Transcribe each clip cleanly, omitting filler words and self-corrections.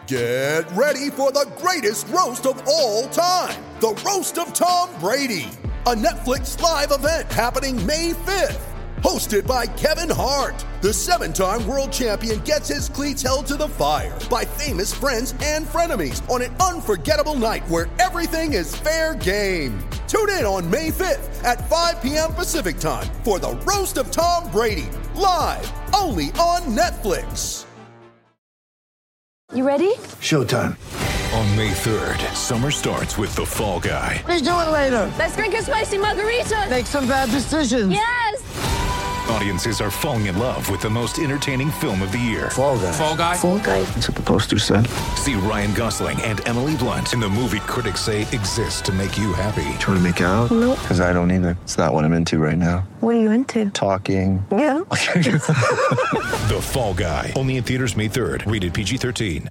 Get ready for the greatest roast of all time, the Roast of Tom Brady, a Netflix live event happening May 5th. Hosted by Kevin Hart, the 7-time world champion gets his cleats held to the fire by famous friends and frenemies on an unforgettable night where everything is fair game. Tune in on May 5th at 5 p.m. Pacific time for the Roast of Tom Brady, live only on Netflix. You ready? Showtime. On May 3rd, summer starts with The Fall Guy. Let's do it later. Let's drink a spicy margarita. Make some bad decisions. Yes! Audiences are falling in love with the most entertaining film of the year. Fall Guy. Fall Guy? Fall guy. That's what the poster said. See Ryan Gosling and Emily Blunt in the movie critics say exists to make you happy. Trying to make it out? Nope. Because I don't either. It's not what I'm into right now. What are you into? Talking. Yeah. The Fall Guy. Only in theaters May 3rd. Rated PG-13.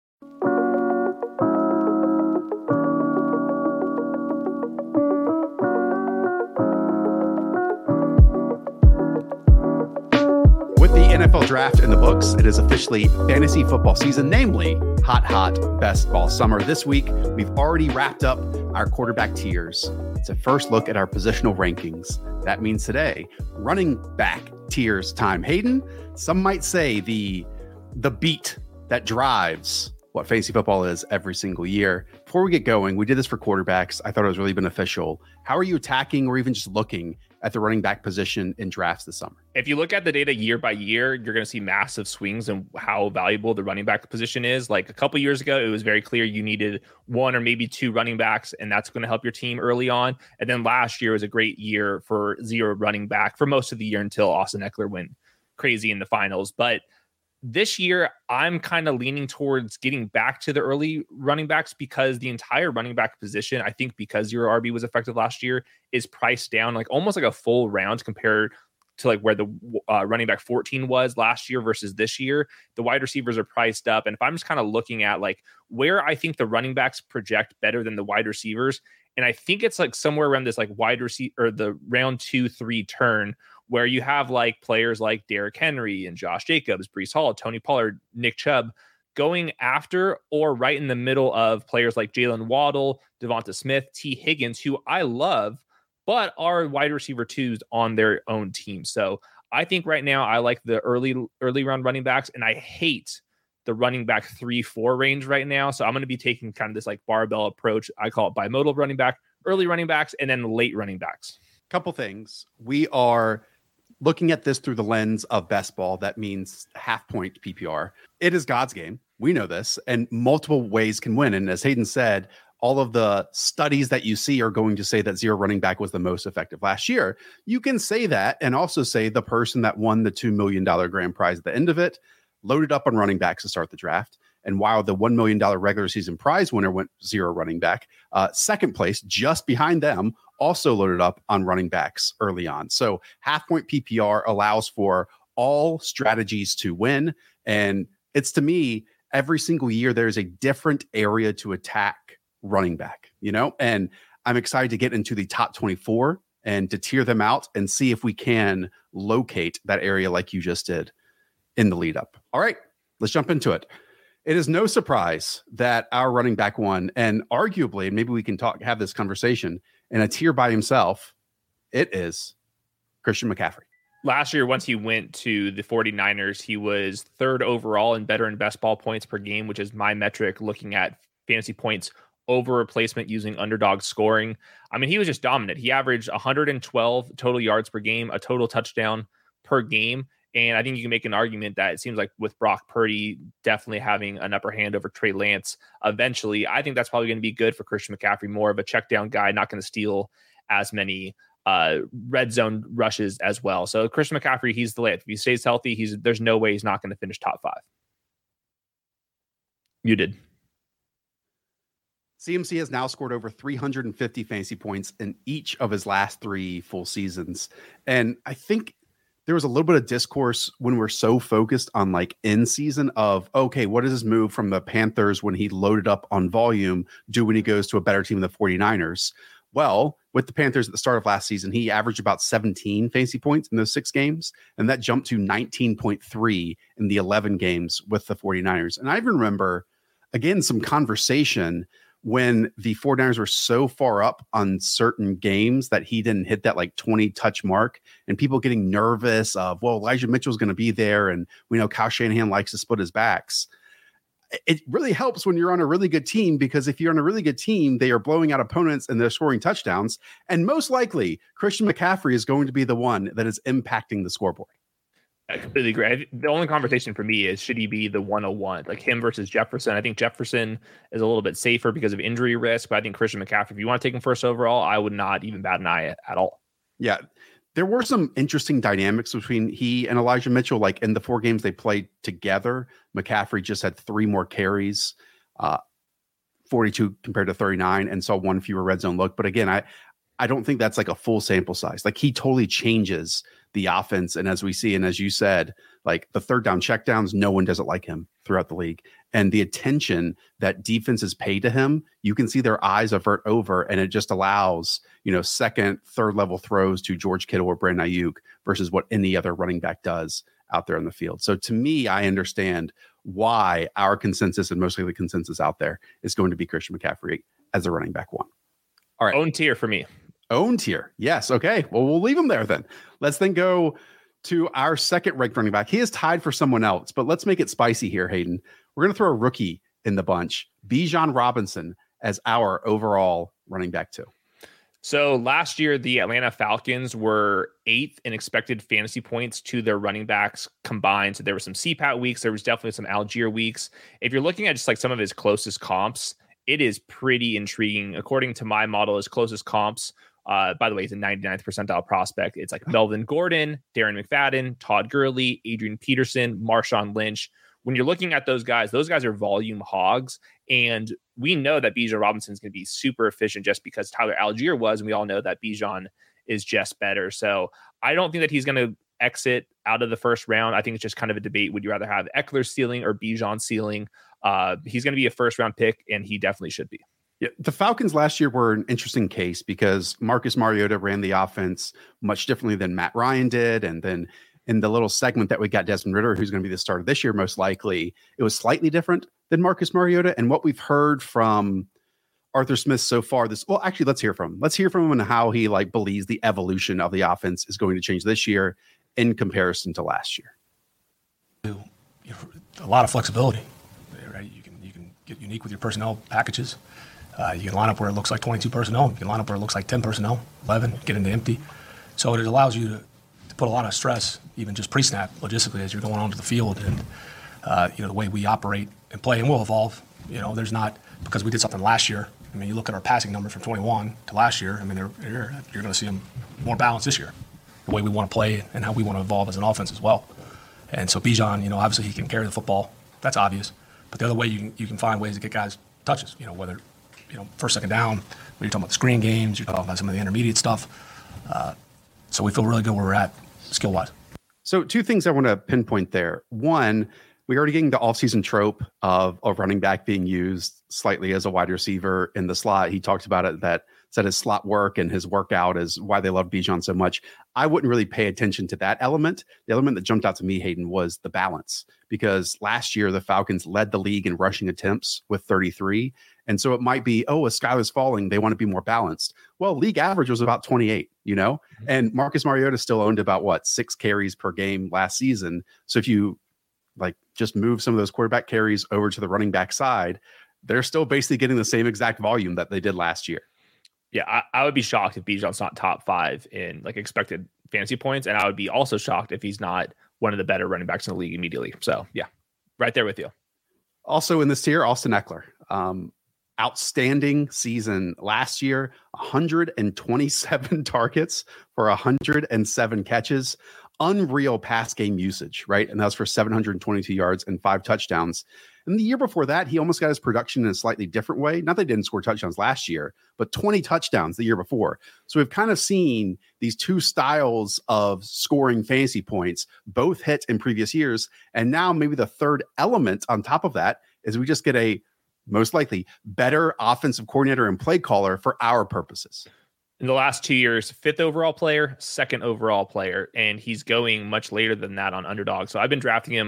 With the NFL draft in the books, it is officially fantasy football season, namely hot best ball summer. This week, we've already wrapped up our quarterback tiers. It's a first look at our positional rankings. That means today, running back tiers time. Hayden, some might say the beat that drives what fantasy football is every single year. Before we get going, we did this for quarterbacks. I thought it was really beneficial. How are you attacking or even just looking at the running back position in drafts this summer? If you look at the data year by year, you're going to see massive swings in how valuable the running back position is. Like a couple years ago, it was very clear you needed one or maybe two running backs, and that's going to help your team early on. And then last year was a great year for zero running back for most of the year until Austin Eckler went crazy in the finals. But this year, I'm kind of leaning towards getting back to the early running backs because the entire running back position, I think because your RB was effective last year, is priced down like almost like a full round compared to like where the running back 14 was last year versus this year. The wide receivers are priced up. And if I'm just kind of looking at like where I think the running backs project better than the wide receivers, and I think it's like somewhere around this like wide receiver or the round 2-3 turn, where you have like players like Derrick Henry and Josh Jacobs, Breece Hall, Tony Pollard, Nick Chubb going after or right in the middle of players like Jalen Waddle, Devonta Smith, T. Higgins, who I love, but are wide receiver twos on their own team. So I think right now I like the early round running backs, and I hate the running back 3-4 range right now. So I'm going to be taking kind of this like barbell approach. I call it bimodal running back, early running backs, and then late running backs. Couple things. We are looking at this through the lens of best ball. That means half point PPR. It is God's game. We know this, and multiple ways can win. And as Hayden said, all of the studies that you see are going to say that zero running back was the most effective last year. You can say that and also say the person that won the $2 million grand prize at the end of it loaded up on running backs to start the draft. And while the $1 million regular season prize winner went zero running back, second place just behind them also loaded up on running backs early on. So half point PPR allows for all strategies to win. And it's, to me, every single year, there's a different area to attack running back, you know, and I'm excited to get into the top 24 and to tier them out and see if we can locate that area like you just did in the lead up. All right, let's jump into it. It is no surprise that our running back won, and arguably, and maybe we can have this conversation, in a tier by himself, it is Christian McCaffrey. Last year, once he went to the 49ers, he was third overall in better and best ball points per game, which is my metric looking at fantasy points over replacement using underdog scoring. I mean, he was just dominant. He averaged 112 total yards per game, a total touchdown per game. And I think you can make an argument that it seems like with Brock Purdy definitely having an upper hand over Trey Lance eventually, I think that's probably going to be good for Christian McCaffrey, more of a check down guy, not going to steal as many red zone rushes as well. So Christian McCaffrey, he's the late. If he stays healthy, there's no way he's not going to finish top 5. You did. CMC has now scored over 350 fantasy points in each of his last 3 full seasons. And I think there was a little bit of discourse when we're so focused on like in season of, okay, what does this move from the Panthers when he loaded up on volume do when he goes to a better team than the 49ers? Well, with the Panthers at the start of last season, he averaged about 17 fantasy points in those 6 games. And that jumped to 19.3 in the 11 games with the 49ers. And I even remember again, some conversation when the 49ers were so far up on certain games that he didn't hit that like 20 touch mark, and people getting nervous of, well, Elijah Mitchell's going to be there. And we know Kyle Shanahan likes to split his backs. It really helps when you're on a really good team, because if you're on a really good team, they are blowing out opponents and they're scoring touchdowns. And most likely Christian McCaffrey is going to be the one that is impacting the scoreboard. I completely agree. The only conversation for me is, should he be the 101, like him versus Jefferson? I think Jefferson is a little bit safer because of injury risk, but I think Christian McCaffrey, if you want to take him first overall, I would not even bat an eye at all. Yeah. There were some interesting dynamics between he and Elijah Mitchell. Like in the 4 games they played together, McCaffrey just had 3 more carries, 42 compared to 39, and saw 1 fewer red zone look. But again, I don't think that's like a full sample size. Like he totally changes the offense. And as we see, and as you said, like the third down checkdowns, no one doesn't like him throughout the league. And the attention that defenses pay to him, you can see their eyes avert over, and it just allows, second, third level throws to George Kittle or Brandon Ayuk versus what any other running back does out there on the field. So to me, I understand why our consensus, and mostly the consensus out there, is going to be Christian McCaffrey as a running back 1. All right. Own tier for me. Own tier. Yes. Okay. Well, we'll leave him there then. Let's then go to our second ranked running back. He is tied for someone else, but let's make it spicy here, Hayden. We're going to throw a rookie in the bunch, Bijan Robinson, as our overall running back 2. So last year, the Atlanta Falcons were 8th in expected fantasy points to their running backs combined. So there were some CPAT weeks. There was definitely some Algier weeks. If you're looking at just like some of his closest comps, it is pretty intriguing. According to my model, his closest comps, by the way, he's a 99th percentile prospect. It's like Melvin Gordon, Darren McFadden, Todd Gurley, Adrian Peterson, Marshawn Lynch. When you're looking at those guys are volume hogs. And we know that Bijan Robinson is going to be super efficient just because Tyler Algier was. And we all know that Bijan is just better. So I don't think that he's going to exit out of the first round. I think it's just kind of a debate. Would you rather have Eckler's ceiling or Bijan's ceiling? He's going to be a first round pick, and he definitely should be. Yeah, the Falcons last year were an interesting case because Marcus Mariota ran the offense much differently than Matt Ryan did. And then in the little segment that we got Desmond Ridder, who's going to be the starter this year, most likely, it was slightly different than Marcus Mariota. And what we've heard from Arthur Smith so far, let's hear from him. Let's hear from him and how he believes the evolution of the offense is going to change this year in comparison to last year. A lot of flexibility, right? You can get unique with your personnel packages. You can line up where it looks like 22 personnel. You can line up where it looks like 10 personnel, 11, get into empty. So it allows you to put a lot of stress, even just pre-snap, logistically, as you're going onto the field. And, the way we operate and play, and we'll evolve. There's not, because we did something last year. I mean, you look at our passing numbers from 21 to last year. I mean, you're going to see them more balanced this year, the way we want to play and how we want to evolve as an offense as well. And so Bijan, obviously he can carry the football. That's obvious. But the other way you can find ways to get guys touches, whether first, second down, when you're talking about the screen games, you're talking about some of the intermediate stuff. So we feel really good where we're at skill-wise. So 2 things I want to pinpoint there. One, we're already getting the offseason trope of a running back being used slightly as a wide receiver in the slot. He talked about it, that said his slot work and his workout is why they love Bijan so much. I wouldn't really pay attention to that element. The element that jumped out to me, Hayden, was the balance, because last year the Falcons led the league in rushing attempts with 33. And so it might be, as Skylar's falling, they want to be more balanced. Well, league average was about 28, and Marcus Mariota still owned about 6 carries per game last season. So if you just move some of those quarterback carries over to the running back side, they're still basically getting the same exact volume that they did last year. Yeah, I would be shocked if Bijan's not top 5 in expected fantasy points. And I would be also shocked if he's not one of the better running backs in the league immediately. So yeah, right there with you. Also in this tier, Austin Eckler. Outstanding season last year, 127 targets for 107 catches, unreal pass game usage, right? And that was for 722 yards and 5 touchdowns. And the year before that, he almost got his production in a slightly different way. Not that he didn't score touchdowns last year, but 20 touchdowns the year before. So we've kind of seen these 2 styles of scoring fantasy points, both hit in previous years. And now maybe the third element on top of that is we just get a most likely better offensive coordinator and play caller for our purposes. In the last 2 years, 5th overall player, 2nd overall player, and he's going much later than that on Underdog. So I've been drafting him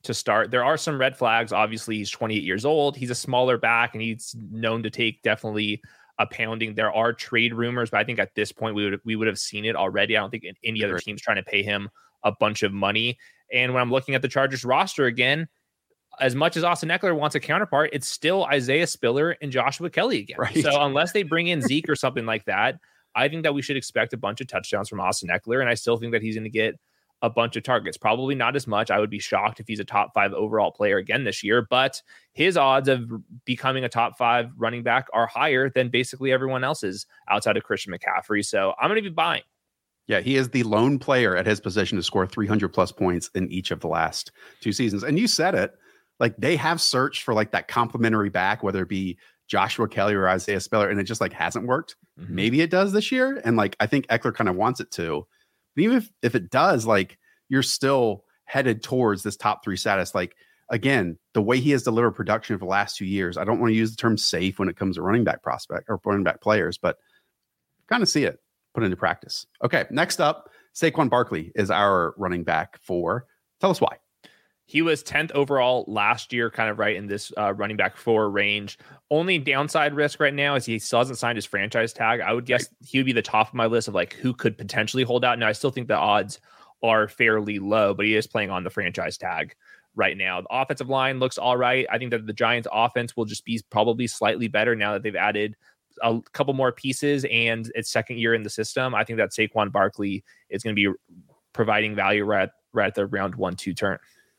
to start. There are some red flags. Obviously, he's 28 years old. He's a smaller back, and he's known to take definitely a pounding. There are trade rumors, but I think at this point we would have seen it already. I don't think any other team's trying to pay him a bunch of money. And when I'm looking at the Chargers roster again, as much as Austin Eckler wants a counterpart, it's still Isaiah Spiller and Joshua Kelly again. Right. So unless they bring in Zeke or something like that, I think that we should expect a bunch of touchdowns from Austin Eckler. And I still think that he's going to get a bunch of targets. Probably not as much. I would be shocked if he's a top 5 overall player again this year, but his odds of becoming a top 5 running back are higher than basically everyone else's outside of Christian McCaffrey. So I'm going to be buying. Yeah, he is the lone player at his position to score 300 plus points in each of the last 2 seasons. And you said it, like they have searched for like that complimentary back, whether it be Joshua Kelly or Isaiah Spiller, and it just like hasn't worked. Mm-hmm. Maybe it does this year. And like, I think Eckler kind of wants it to, but even if it does, like you're still headed towards this top 3 status. Like again, the way he has delivered production for the last 2 years, I don't want to use the term safe when it comes to running back prospect or running back players, but kind of see it put into practice. Okay. Next up, Saquon Barkley is our running back 4. Tell us why. He was 10th overall last year, kind of right in this running back 4 range. Only downside risk right now is he still hasn't signed his franchise tag. I would guess he would be the top of my list of like who could potentially hold out. Now, I still think the odds are fairly low, but he is playing on the franchise tag right now. The offensive line looks all right. I think that the Giants offense will just be probably slightly better now that they've added a couple more pieces and it's second year in the system. I think that Saquon Barkley is going to be providing value right at the round 1-2 turn.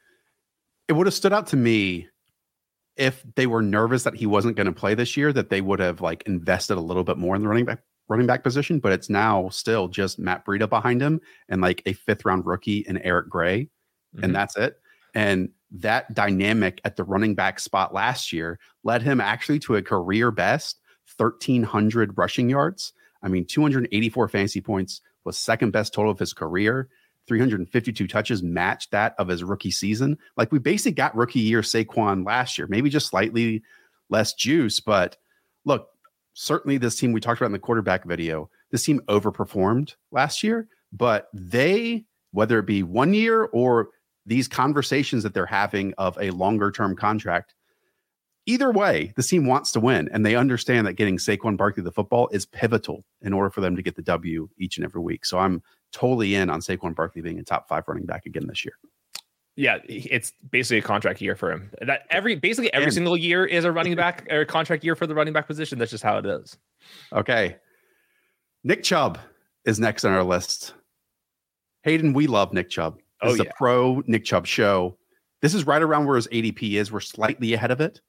It would have stood out to me if they were nervous that he wasn't going to play this year, that they would have like invested a little bit more in the running back position, but it's now still just Matt Breida behind him and like a 5th round rookie in Eric Gray. Mm-hmm. And that's it. And that dynamic at the running back spot last year led him actually to a career best 1,300 rushing yards. I mean, 284 fantasy points was second best total of his career. 352 touches matched that of his rookie season. Like we basically got rookie year Saquon last year, maybe just slightly less juice. But look, certainly this team we talked about in the quarterback video, this team overperformed last year, but they, whether it be 1 year or these conversations that they're having of a longer term contract, either way, this team wants to win. And they understand that getting Saquon Barkley the football is pivotal in order for them to get the W each and every week. So I'm totally in on Saquon Barkley being a top 5 running back again this year. Yeah, it's basically a contract year for him. That every single year is a running back or a contract year for the running back position. That's just how it is. Okay. Nick Chubb is next on our list. Hayden, we love Nick Chubb. This is a pro Nick Chubb show. This is right around where his ADP is. We're slightly ahead of it.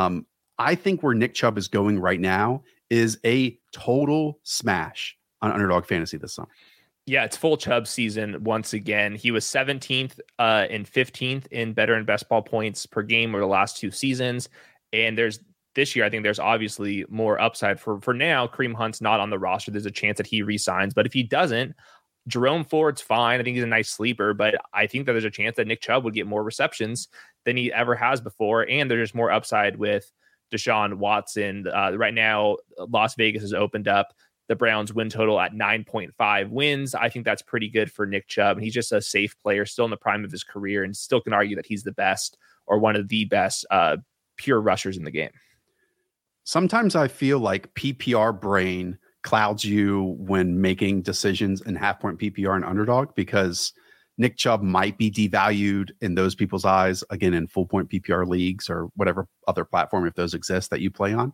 I think where Nick Chubb is going right now is a total smash on Underdog Fantasy this summer. Yeah, it's full Chubb season once again. He was 17th and 15th in better and best ball points per game over the last 2 seasons. And this year, I think there's obviously more upside for now. Kareem Hunt's not on the roster. There's a chance that he resigns, but if he doesn't, Jerome Ford's fine. I think he's a nice sleeper, but I think that there's a chance that Nick Chubb would get more receptions than he ever has before. And there's more upside with Deshaun Watson. Right now, Las Vegas has opened up the Browns win total at 9.5 wins. I think that's pretty good for Nick Chubb. He's just a safe player, still in the prime of his career, and still can argue that he's the best or one of the best pure rushers in the game. Sometimes I feel like PPR brain clouds you when making decisions in half-point PPR and underdog, because Nick Chubb might be devalued in those people's eyes, again, in full-point PPR leagues or whatever other platform, if those exist, that you play on.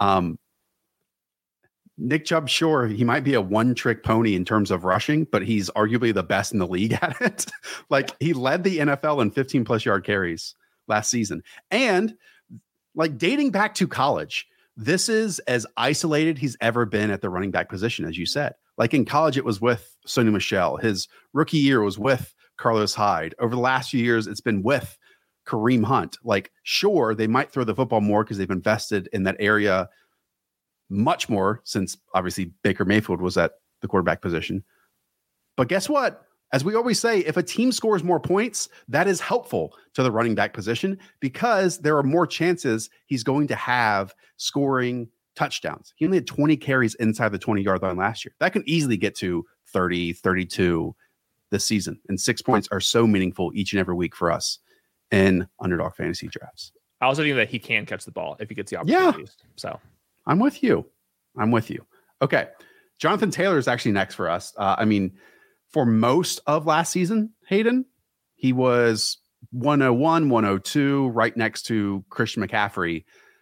Nick Chubb, sure, he might be a one-trick pony in terms of rushing, but he's arguably the best in the league at it. Like, he led the NFL in 15-plus yard carries last season. And, like, dating back to college, this is as isolated he's ever been at the running back position, as you said. Like, in college, it was with Sony Michel. His rookie year was with Carlos Hyde. Over the last few years, it's been with Kareem Hunt. Like, sure, they might throw the football more because they've invested in that area much more since obviously Baker Mayfield was at the quarterback position. But guess what? As we always say, if a team scores more points, that is helpful to the running back position because there are more chances he's going to have scoring touchdowns. He only had 20 carries inside the 20-yard line last year. That can easily get to 30, 32 this season. And 6 points are so meaningful each and every week for us in underdog fantasy drafts. I also think that he can catch the ball if he gets the opportunities. So I'm with you. Okay. Jonathan Taylor is actually next for us. For most of last season, Hayden, he was 101, 102, right next to Christian McCaffrey.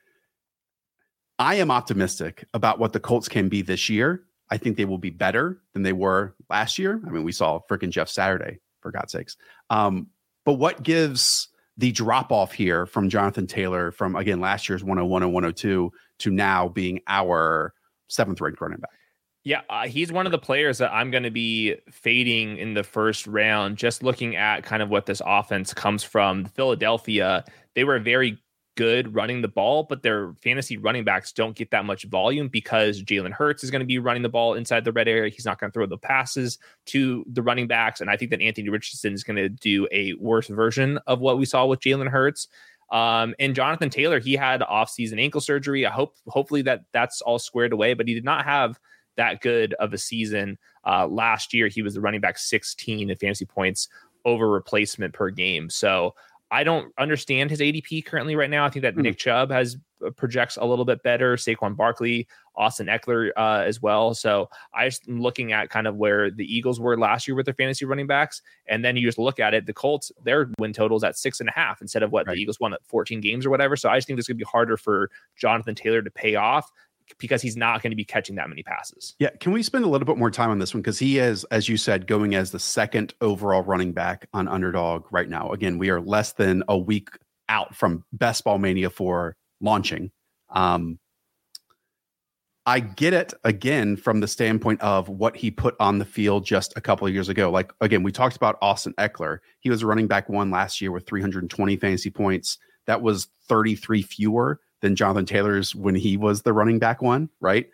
I am optimistic about what the Colts can be this year. I think they will be better than they were last year. We saw freaking Jeff Saturday, for God's sakes. But what gives the drop off here from Jonathan Taylor from, again, last year's 101 and 102 to now being our 7th ranked running back? Yeah, he's one of the players that I'm going to be fading in the first round, just looking at kind of what this offense comes from. Philadelphia, they were very good running the ball, but their fantasy running backs don't get that much volume because Jalen Hurts is going to be running the ball inside the red area. He's not going to throw the passes to the running backs. And I think that Anthony Richardson is going to do a worse version of what we saw with Jalen Hurts. And Jonathan Taylor, he had off-season ankle surgery. Hopefully that's all squared away, but he did not have that good of a season. Last year, he was the running back 16 in fantasy points over replacement per game. So I don't understand his ADP currently right now. I think that Nick Chubb projects a little bit better. Saquon Barkley, Austin Eckler as well. So I'm looking at kind of where the Eagles were last year with their fantasy running backs. And then you just look at it, the Colts, their win totals at 6.5 instead of what the Eagles won at 14 games or whatever. So I just think this could be harder for Jonathan Taylor to pay off, because he's not going to be catching that many passes. Yeah. Can we spend a little bit more time on this one? Because he is, as you said, going as the 2nd overall running back on Underdog right now. Again, we are less than a week out from Best Ball Mania 4 launching. I get it, again, from the standpoint of what he put on the field just a couple of years ago. Like, again, we talked about Austin Eckler. He was running back 1 last year with 320 fantasy points. That was 33 fewer than Jonathan Taylor's when he was the running back 1, right?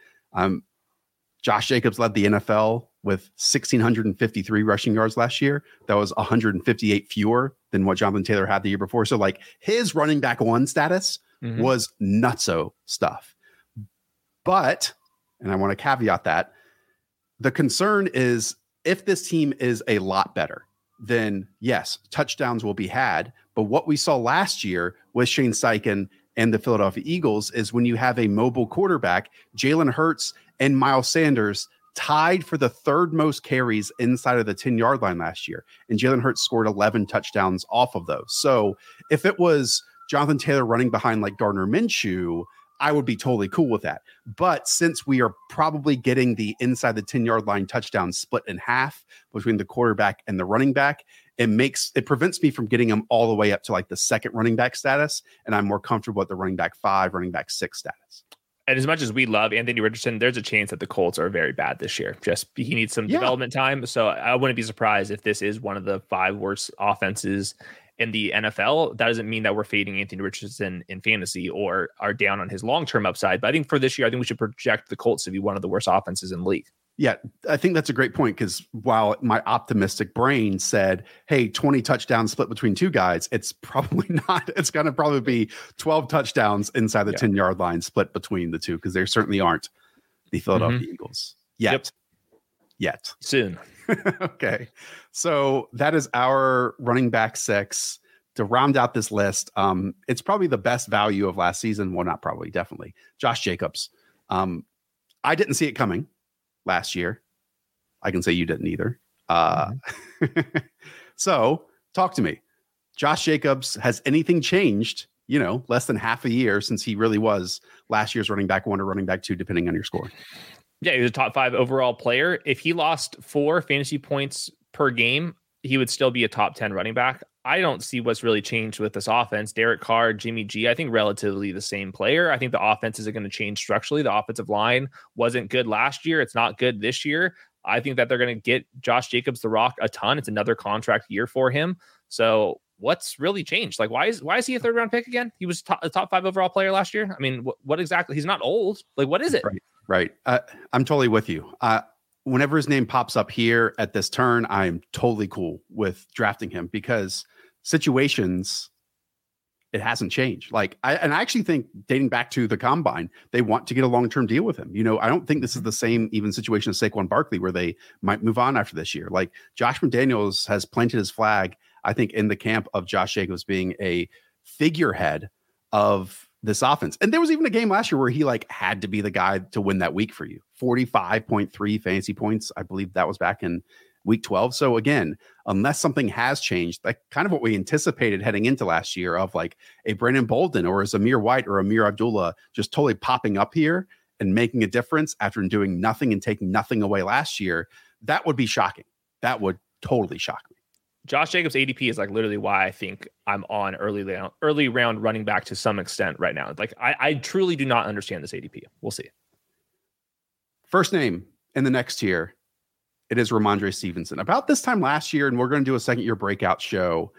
Josh Jacobs led the NFL with 1,653 rushing yards last year. That was 158 fewer than what Jonathan Taylor had the year before. So like his running back 1 status was nutso stuff. But, and I want to caveat that, the concern is if this team is a lot better, then yes, touchdowns will be had. But what we saw last year with Shane Steichen and the Philadelphia Eagles is when you have a mobile quarterback, Jalen Hurts and Miles Sanders tied for the 3rd most carries inside of the 10-yard line last year. And Jalen Hurts scored 11 touchdowns off of those. So if it was Jonathan Taylor running behind like Gardner Minshew, I would be totally cool with that. But since we are probably getting the inside the 10-yard line touchdown split in half between the quarterback and the running back, it prevents me from getting him all the way up to like the 2nd running back status. And I'm more comfortable at the running back 5, running back 6 status. And as much as we love Anthony Richardson, there's a chance that the Colts are very bad this year. Just he needs some development time. So I wouldn't be surprised if this is one of the 5 worst offenses in the NFL. That doesn't mean that we're fading Anthony Richardson in fantasy or are down on his long-term upside. But I think for this year, I think we should project the Colts to be one of the worst offenses in the league. Yeah, I think that's a great point, because while my optimistic brain said, hey, 20 touchdowns split between 2 guys, it's probably not. It's going to probably be 12 touchdowns inside the 10-yard line split between the 2, because there certainly aren't the Philadelphia Eagles yet. Soon. Okay. So that is our running back 6 to round out this list. It's probably the best value of last season. Well, not probably, definitely. Josh Jacobs. I didn't see it coming last year. I can say you didn't either. So talk to me. Josh Jacobs, has anything changed, less than half a year since he really was last year's running back 1 or running back 2, depending on your score? Yeah, he was a top 5 overall player. If he lost 4 fantasy points per game, he would still be a top 10 running back. I don't see what's really changed with this offense. Derek Carr, Jimmy G, I think relatively the same player. I think the offense isn't going to change structurally. The offensive line wasn't good last year. It's not good this year. I think that they're going to get Josh Jacobs the rock a ton. It's another contract year for him. So what's really changed? Like, why is he a 3rd round pick again? He was a top 5 overall player last year. I mean, what exactly? He's not old. Like, what is it? Right. I'm totally with you. Whenever his name pops up here at this turn, I'm totally cool with drafting him, because situations, it hasn't changed. Like, I actually think dating back to the combine, they want to get a long-term deal with him. I don't think this is the same even situation as Saquon Barkley, where they might move on after this year. Like, Josh McDaniels has planted his flag I think, in the camp of Josh Jacobs being a figurehead of this offense. And there was even a game last year where he like had to be the guy to win that week for you. 45.3 fantasy points. I believe that was back in week 12. So again, unless something has changed, like kind of what we anticipated heading into last year of like a Brandon Bolden or a Zamir White or Amir Abdullah just totally popping up here and making a difference after doing nothing and taking nothing away last year, that would be shocking. That would totally shock me. Josh Jacobs ADP is like literally why I think I'm on early round running back to some extent right now. Like I truly do not understand this ADP. We'll see. First name in the next tier, it is Ramondre Stevenson. About this time last year, and we're going to do a second year breakout show.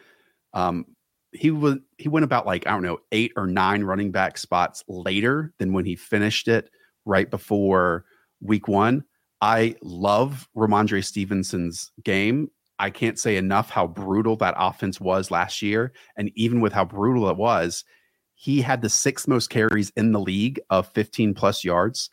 He went about like, I don't know, 8 or 9 running back spots later than when he finished it right before week 1. I love Ramondre Stevenson's game. I can't say enough how brutal that offense was last year. And even with how brutal it was, he had the 6th most carries in the league of 15 plus yards.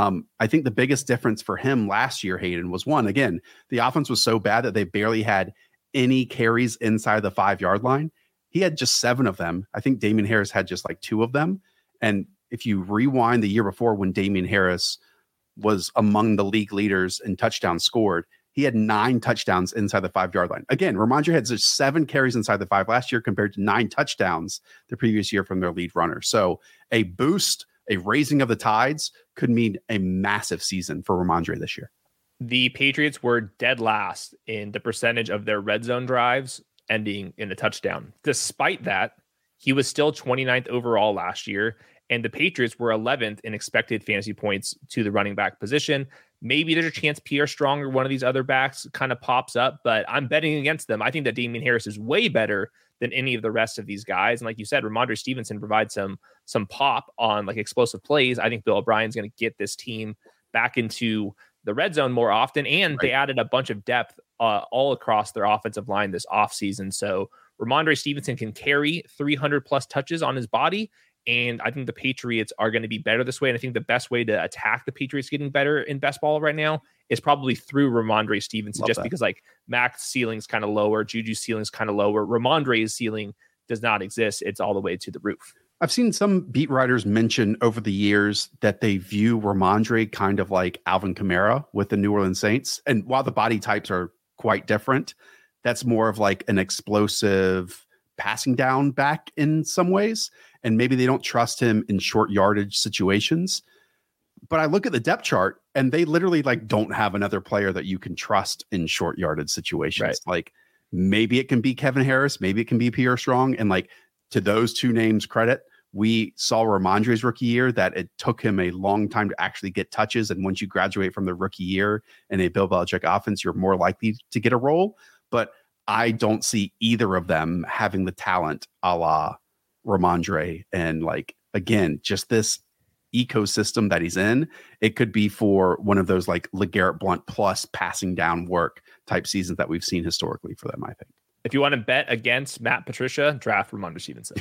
I think the biggest difference for him last year, Hayden, was one, again, the offense was so bad that they barely had any carries inside the 5-yard line. He had just 7 of them. I think Damien Harris had just like 2 of them. And if you rewind the year before when Damien Harris was among the league leaders in touchdowns scored, he had 9 touchdowns inside the 5-yard line. Again, Ramondre had just 7 carries inside the 5 last year compared to 9 touchdowns the previous year from their lead runner. So a boost, a raising of the tides could mean a massive season for Ramondre this year. The Patriots were dead last in the percentage of their red zone drives ending in a touchdown. Despite that, he was still 29th overall last year, and the Patriots were 11th in expected fantasy points to the running back position. Maybe there's a chance Pierre Strong or one of these other backs kind of pops up, but I'm betting against them. I think that Damien Harris is way better than any of the rest of these guys. And like you said, Ramondre Stevenson provides some pop on like explosive plays. I think Bill O'Brien's going to get this team back into the red zone more often. And They added a bunch of depth all across their offensive line this offseason. So Ramondre Stevenson can carry 300 plus touches on his body. And I think the Patriots are going to be better this way. And I think the best way to attack the Patriots getting better in best ball right now is probably through Ramondre Stevenson. Because like Mac's ceiling's kind of lower, Juju's ceiling's kind of lower. Ramondre's ceiling does not exist. It's all the way to the roof. I've seen some beat writers mention over the years that they view Ramondre kind of like Alvin Kamara with the New Orleans Saints. And while the body types are quite different, that's more of like an explosive passing down back in some ways. And maybe they don't trust him in short yardage situations. But I look at the depth chart and they literally like don't have another player that you can trust in short yardage situations. Right. Like maybe it can be Kevin Harris, maybe it can be Pierre Strong. And like to those 2 names credit, we saw Ramondre's rookie year that it took him a long time to actually get touches. And once you graduate from the rookie year in a Bill Belichick offense, you're more likely to get a role. But I don't see either of them having the talent a la Ramondre. And like, again, just this ecosystem that he's in, it could be for one of those like LeGarrette Blount plus passing down work type seasons that we've seen historically for them, I think. If you want to bet against Matt Patricia, draft Ramondre Stevenson.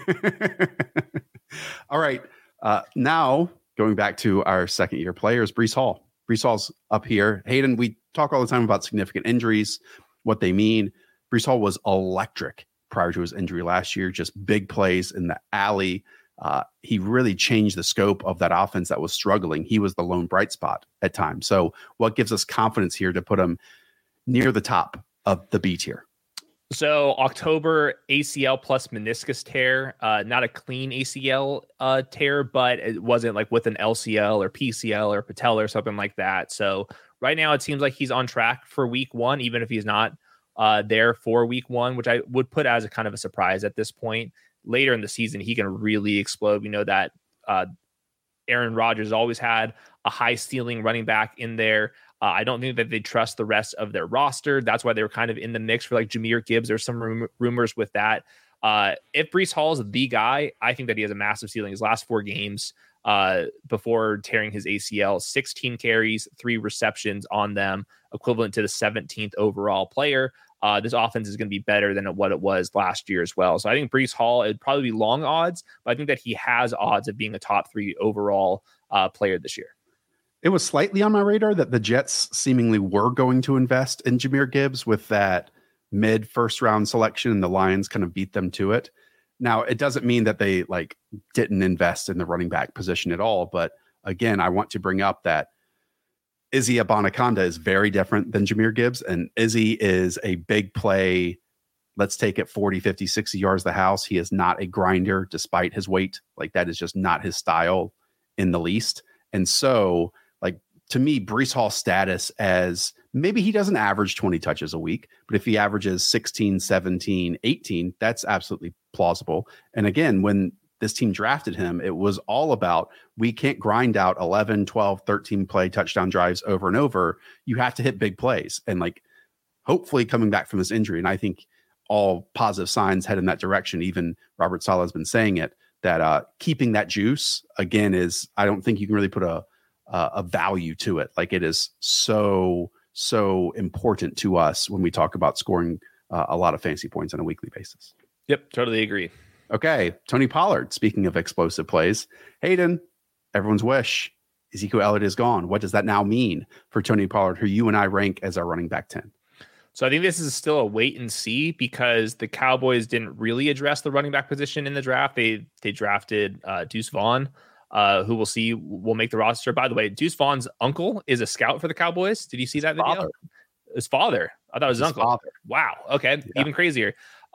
All right. Now going back to our second year players, Breece Hall. Breece Hall's up here. Hayden, we talk all the time about significant injuries, what they mean. Breece Hall was electric prior to his injury last year, just big plays in the alley. He really changed the scope of that offense that was struggling. He was the lone bright spot at times. So what gives us confidence here to put him near the top of the B tier? So October ACL plus meniscus tear, not a clean ACL tear, but it wasn't like with an LCL or PCL or patella or something like that. So right now it seems like he's on track for week 1, even if he's not there for week 1, which I would put as a kind of a surprise at this point. Later in the season, he can really explode. We know that Aaron Rodgers always had a high ceiling running back in there. I don't think that they trust the rest of their roster. That's why they were kind of in the mix for like Jahmyr Gibbs. There's some rumors with that. If Breece Hall is the guy, I think that he has a massive ceiling. His last 4 games before tearing his ACL, 16 carries, 3 receptions on them, equivalent to the 17th overall player. This offense is going to be better than what it was last year as well. So I think Breece Hall, it'd probably be long odds, but I think that he has odds of being a top 3 overall player this year. It was slightly on my radar that the Jets seemingly were going to invest in Jahmyr Gibbs with that mid first round selection, and the Lions kind of beat them to it. Now, it doesn't mean that they like didn't invest in the running back position at all. But again, I want to bring up that Izzy Abanikanda is very different than Jahmyr Gibbs. And Izzy is a big play. Let's take it 40, 50, 60 yards the house. He is not a grinder despite his weight. Like that is just not his style in the least. And so like to me, Breece Hall's status as maybe he doesn't average 20 touches a week, but if he averages 16, 17, 18, that's absolutely plausible. And again, when this team drafted him, it was all about, we can't grind out 11, 12, 13 play touchdown drives over and over. You have to hit big plays. And like, hopefully coming back from this injury. And I think all positive signs head in that direction. Even Robert Saleh has been saying it, that keeping that juice again is, I don't think you can really put a value to it. Like it is so important to us when we talk about scoring a lot of fantasy points on a weekly basis. Yep. Totally agree. Okay. Tony Pollard, speaking of explosive plays, Hayden, everyone's wish, Ezekiel Elliott is gone. What does that now mean for Tony Pollard, who you and I rank as our running back 10? So I think this is still a wait and see because the Cowboys didn't really address the running back position in the draft. They drafted Deuce Vaughn, who we'll see will make the roster. By the way, Deuce Vaughn's uncle is a scout for the Cowboys. Did you see that video? His father. I thought it was his uncle. Father. Wow. Okay. Yeah. Even crazier.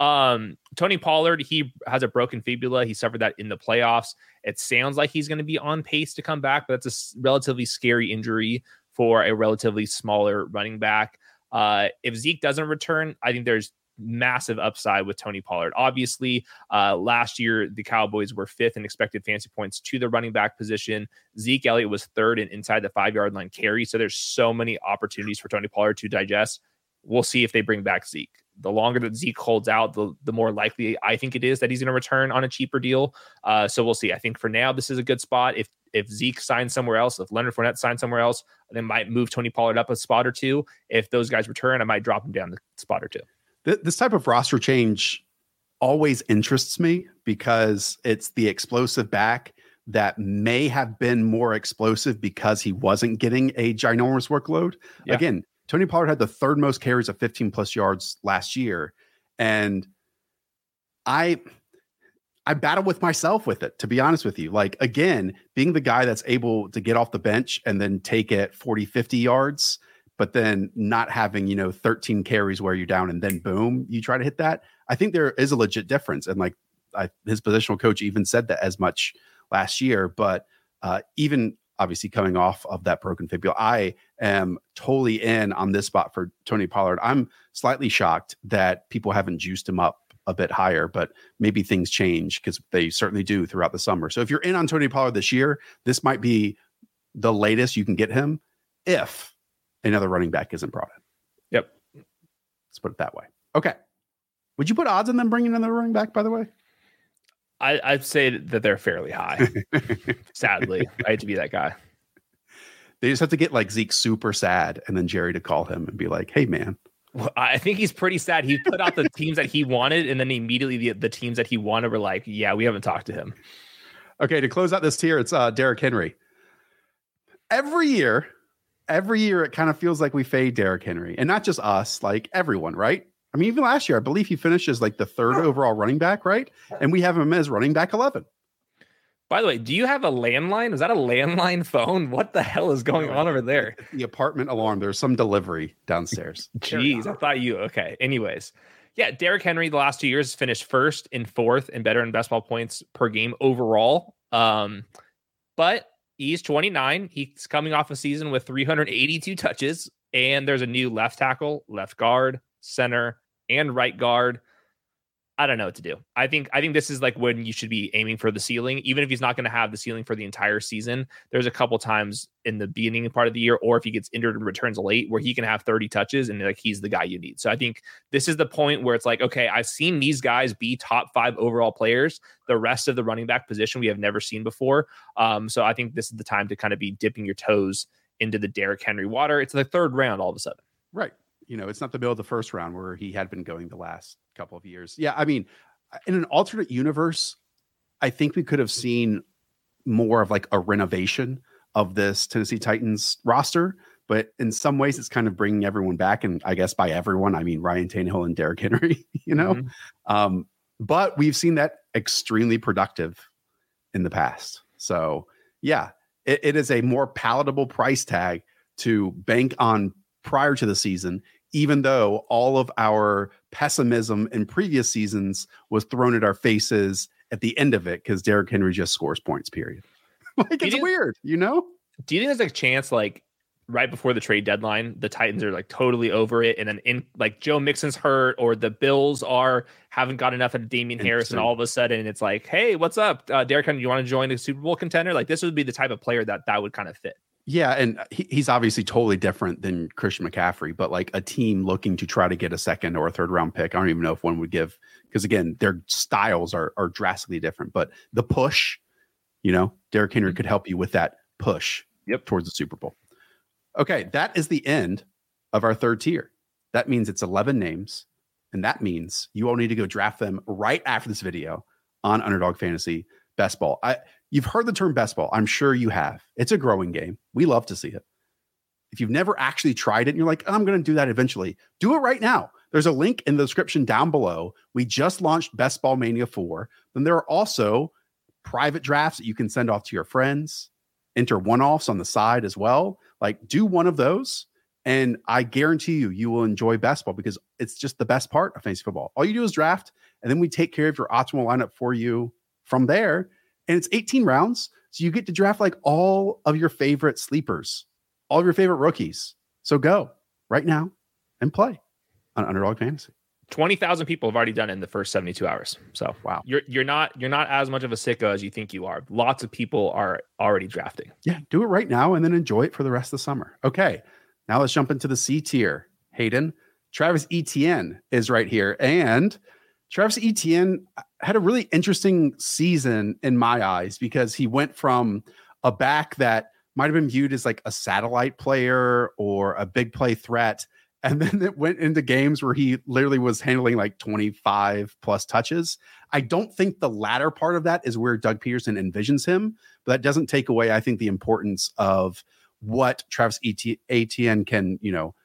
Tony Pollard, he has a broken fibula. He suffered that in the playoffs. It sounds like he's going to be on pace to come back, but that's a relatively scary injury for a relatively smaller running back. If Zeke doesn't return, I think there's massive upside with Tony Pollard. Obviously, last year, the Cowboys were 5th in expected fantasy points to the running back position. Zeke Elliott was 3rd in inside the 5-yard line carry. So there's so many opportunities for Tony Pollard to digest. We'll see if they bring back Zeke. The longer that Zeke holds out, the more likely I think it is that he's going to return on a cheaper deal. So we'll see. I think for now, this is a good spot. If Zeke signs somewhere else, if Leonard Fournette signs somewhere else, then might move Tony Pollard up a spot or two. If those guys return, I might drop him down the spot or two. This type of roster change always interests me because it's the explosive back that may have been more explosive because he wasn't getting a ginormous workload. Yeah. Again, Tony Pollard had the 3rd most carries of 15 plus yards last year. And I battle with myself with it, to be honest with you. Like, again, being the guy that's able to get off the bench and then take it 40, 50 yards, but then not having, 13 carries where you're down and then boom, you try to hit that. I think there is a legit difference. And like his positional coach even said that as much last year, but even obviously coming off of that broken fibula, I am totally in on this spot for Tony Pollard. I'm slightly shocked that people haven't juiced him up a bit higher, but maybe things change because they certainly do throughout the summer. So if you're in on Tony Pollard this year, this might be the latest you can get him if another running back isn't brought in. Yep. Let's put it that way. Okay. Would you put odds on them bringing another running back, by the way? I'd say that they're fairly high. Sadly, I hate to be that guy. They just have to get like Zeke super sad and then Jerry to call him and be like, hey, man. Well, I think he's pretty sad. He put out the teams that he wanted, and then immediately the teams that he wanted were like, yeah, we haven't talked to him. Okay, to close out this tier, it's Derrick Henry. Every year, it kind of feels like we fade Derrick Henry. And not just us, like everyone, right? I mean, even last year, I believe he finishes like the 3rd overall running back, right? And we have him as running back 11. By the way, do you have a landline? Is that a landline phone? What the hell is going on over there? The apartment alarm. There's some delivery downstairs. Jeez, I thought you. Okay. Anyways. Yeah, Derrick Henry the last 2 years finished 1st and 4th and better in best ball points per game overall. But he's 29. He's coming off a season with 382 touches. And there's a new left tackle, left guard, center, and right guard. I don't know what to do. I think this is like when you should be aiming for the ceiling, even if he's not going to have the ceiling for the entire season. There's a couple times in the beginning part of the year, or if he gets injured and returns late, where he can have 30 touches and like he's the guy you need. So I think this is the point where it's like, okay, I've seen these guys be top 5 overall players. The rest of the running back position we have never seen before. So I think this is the time to kind of be dipping your toes into the Derrick Henry water. It's the 3rd round all of a sudden. Right. It's not the middle of the 1st round where he had been going the last couple of years. Yeah, I mean, in an alternate universe, I think we could have seen more of like a renovation of this Tennessee Titans roster but in some ways it's kind of bringing everyone back. And I guess by everyone, I mean Ryan Tannehill and Derrick Henry, but we've seen that extremely productive in the past. So yeah, it is a more palatable price tag to bank on prior to the season, even though all of our pessimism in previous seasons was thrown at our faces at the end of it because Derrick Henry just scores points, period. Like, it's weird, Do you think there's a chance, like, right before the trade deadline, the Titans are like totally over it, and then like Joe Mixon's hurt, or the Bills haven't got enough of Damian Harris, and all of a sudden it's like, hey, what's up, Derrick Henry? You want to join a Super Bowl contender? Like, this would be the type of player that would kind of fit. Yeah, and he's obviously totally different than Christian McCaffrey, but like a team looking to try to get a second or a third round pick, I don't even know if one would give, because again, their styles are drastically different. But the push, Derrick Henry could help you with that push towards the Super Bowl. Okay, that is the end of our third tier. That means it's 11 names, and that means you all need to go draft them right after this video on Underdog Fantasy Best Ball. You've heard the term best ball. I'm sure you have. It's a growing game. We love to see it. If you've never actually tried it and you're like, I'm going to do that eventually, do it right now. There's a link in the description down below. We just launched Best Ball Mania 4. Then there are also private drafts that you can send off to your friends, enter one-offs on the side as well. Like, do one of those, and I guarantee you will enjoy best ball because it's just the best part of fantasy football. All you do is draft, and then we take care of your optimal lineup for you from there. And it's 18 rounds. So you get to draft like all of your favorite sleepers, all of your favorite rookies. So go right now and play on Underdog Fantasy. 20,000 people have already done it in the first 72 hours. So wow, you're not as much of a sicko as you think you are. Lots of people are already drafting. Yeah, do it right now and then enjoy it for the rest of the summer. Okay, now let's jump into the C tier. Hayden, Travis Etienne is right here, and Travis Etienne had a really interesting season in my eyes because he went from a back that might have been viewed as like a satellite player or a big play threat, and then it went into games where he literally was handling like 25 plus touches. I don't think the latter part of that is where Doug Peterson envisions him, but that doesn't take away, I think, the importance of what Travis Etienne can,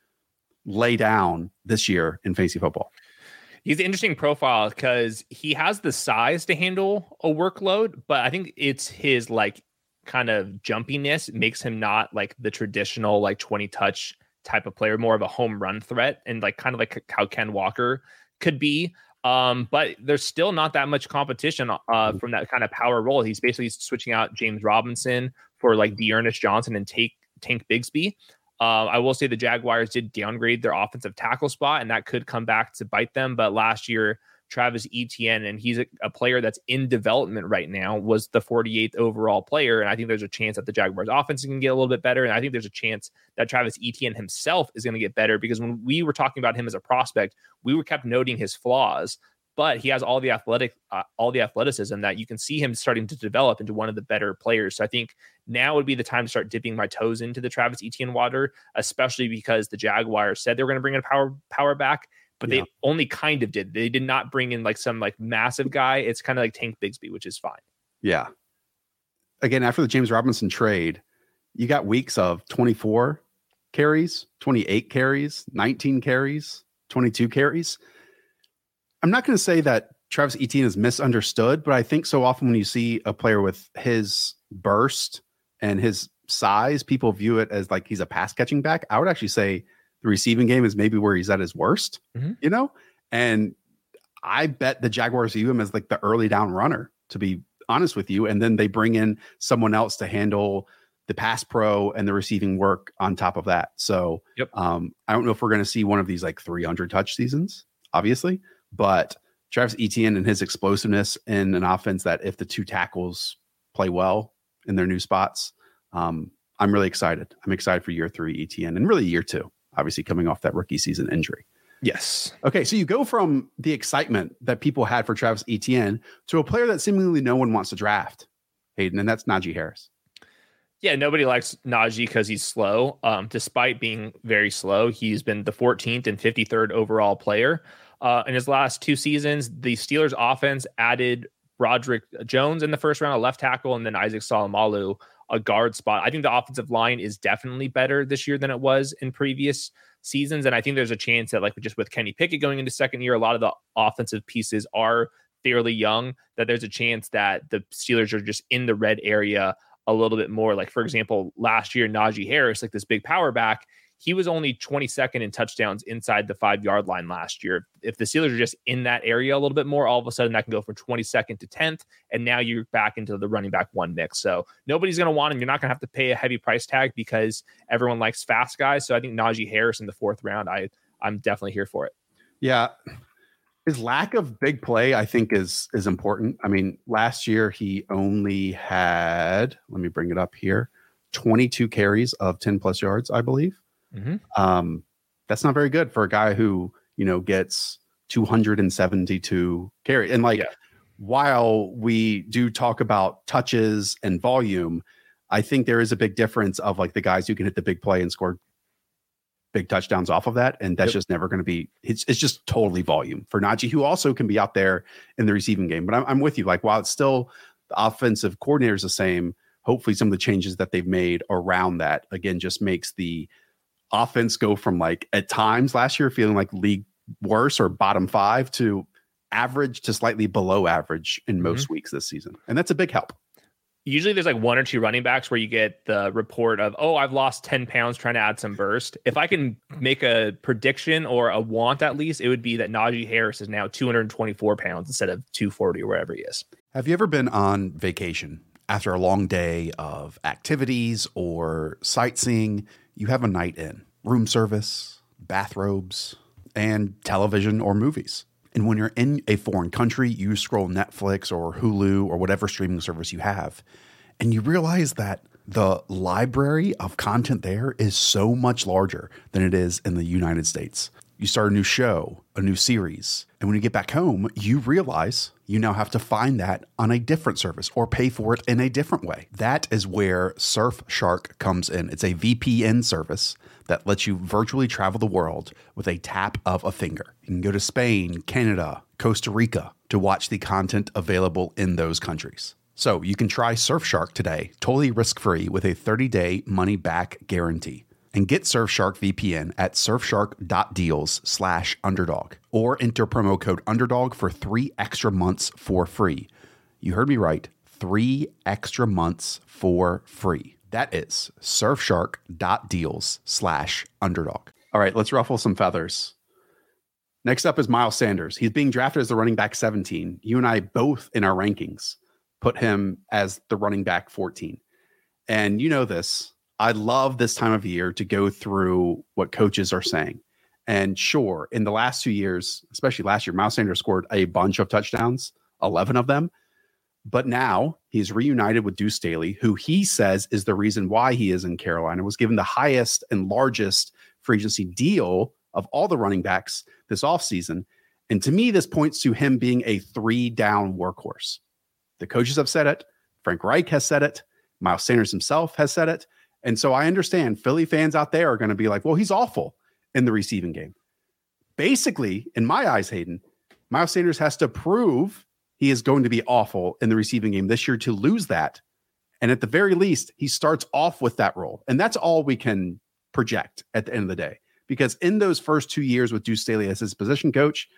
lay down this year in fantasy football. He's an interesting profile because he has the size to handle a workload, but I think it's his like kind of jumpiness makes him not like the traditional like 20 touch type of player, more of a home run threat, and like kind of like how Ken Walker could be. But there's still not that much competition from that kind of power role. He's basically switching out James Robinson for like Dearness Johnson and Tank Bigsby. I will say the Jaguars did downgrade their offensive tackle spot, and that could come back to bite them. But last year, Travis Etienne, and he's a player that's in development right now, was the 48th overall player. And I think there's a chance that the Jaguars offense can get a little bit better. And I think there's a chance that Travis Etienne himself is going to get better, because when we were talking about him as a prospect, we were kept noting his flaws, but he has all the athleticism that you can see him starting to develop into one of the better players. So I think now would be the time to start dipping my toes into the Travis Etienne water, especially because the Jaguars said they were going to bring in a power back, but they only kind of did. They did not bring in like some like massive guy. It's kind of like Tank Bigsby, which is fine. Yeah. Again, after the James Robinson trade, you got weeks of 24 carries, 28 carries, 19 carries, 22 carries. I'm not going to say that Travis Etienne is misunderstood, but I think so often when you see a player with his burst and his size, people view it as like he's a pass catching back. I would actually say the receiving game is maybe where he's at his worst, and I bet the Jaguars view him as like the early down runner, to be honest with you. And then they bring in someone else to handle the pass pro and the receiving work on top of that. So I don't know if we're going to see one of these like 300 touch seasons, obviously, but Travis Etienne and his explosiveness in an offense that if the two tackles play well in their new spots, I'm really excited. I'm excited for year 3 Etienne, and really year 2, obviously coming off that rookie season injury. Yes. Okay, so you go from the excitement that people had for Travis Etienne to a player that seemingly no one wants to draft, Hayden, and that's Najee Harris. Yeah, nobody likes Najee because he's slow. Despite being very slow, he's been the 14th and 53rd overall player. In his last 2 seasons, the Steelers offense added Broderick Jones in the first round, a left tackle, and then Isaac Salomalu, a guard spot. I think the offensive line is definitely better this year than it was in previous seasons. And I think there's a chance that, like just with Kenny Pickett going into second year, a lot of the offensive pieces are fairly young, that there's a chance that the Steelers are just in the red area a little bit more. Like, for example, last year, Najee Harris, like this big power back, he was only 22nd in touchdowns inside the 5-yard line last year. If the Steelers are just in that area a little bit more, all of a sudden that can go from 22nd to 10th. And now you're back into the running back one mix. So nobody's going to want him. You're not going to have to pay a heavy price tag because everyone likes fast guys. So I think Najee Harris in the 4th round, I'm definitely here for it. Yeah. His lack of big play, I think, is important. I mean, last year he only had, let me bring it up here, 22 carries of 10 plus yards, I believe. Mm-hmm. That's not very good for a guy who, gets 272 carries. And while we do talk about touches and volume, I think there is a big difference of like the guys who can hit the big play and score big touchdowns off of that. And that's just never going to be, it's just totally volume for Najee, who also can be out there in the receiving game. But I'm with you. Like, while it's still the offensive coordinator is the same, hopefully some of the changes that they've made around that, again, just makes the offense go from like at times last year feeling like league worse or bottom 5 to average to slightly below average in most weeks this season. And that's a big help. Usually there's like 1 or 2 running backs where you get the report of, oh, I've lost 10 pounds trying to add some burst. If I can make a prediction or a want, at least, it would be that Najee Harris is now 224 pounds instead of 240 or wherever he is. Have you ever been on vacation after a long day of activities or sightseeing? You have a night in, room service, bathrobes, and television or movies. And when you're in a foreign country, you scroll Netflix or Hulu or whatever streaming service you have, and you realize that the library of content there is so much larger than it is in the United States. You start a new show, a new series, and when you get back home, you realize you now have to find that on a different service or pay for it in a different way. That is where Surfshark comes in. It's a VPN service that lets you virtually travel the world with a tap of a finger. You can go to Spain, Canada, Costa Rica to watch the content available in those countries. So you can try Surfshark today, totally risk-free with a 30-day money-back guarantee. And get Surfshark VPN at surfshark.deals/underdog or enter promo code underdog for 3 extra months for free. You heard me right, 3 extra months for free. That is surfshark.deals/underdog. All right, let's ruffle some feathers. Next up is Miles Sanders. He's being drafted as the running back 17. You and I both in our rankings put him as the running back 14. And you know this. I love this time of year to go through what coaches are saying. And sure, in the last 2 years, especially last year, Miles Sanders scored a bunch of touchdowns, 11 of them. But now he's reunited with Deuce Staley, who he says is the reason why he is in Carolina, was given the highest and largest free agency deal of all the running backs this offseason. And to me, this points to him being a 3-down workhorse. The coaches have said it. Frank Reich has said it. Miles Sanders himself has said it. And so I understand Philly fans out there are going to be like, well, he's awful in the receiving game. Basically, in my eyes, Hayden, Miles Sanders has to prove he is going to be awful in the receiving game this year to lose that. And at the very least, he starts off with that role. And that's all we can project at the end of the day. Because in those first 2 years with Deuce Staley as his position coach,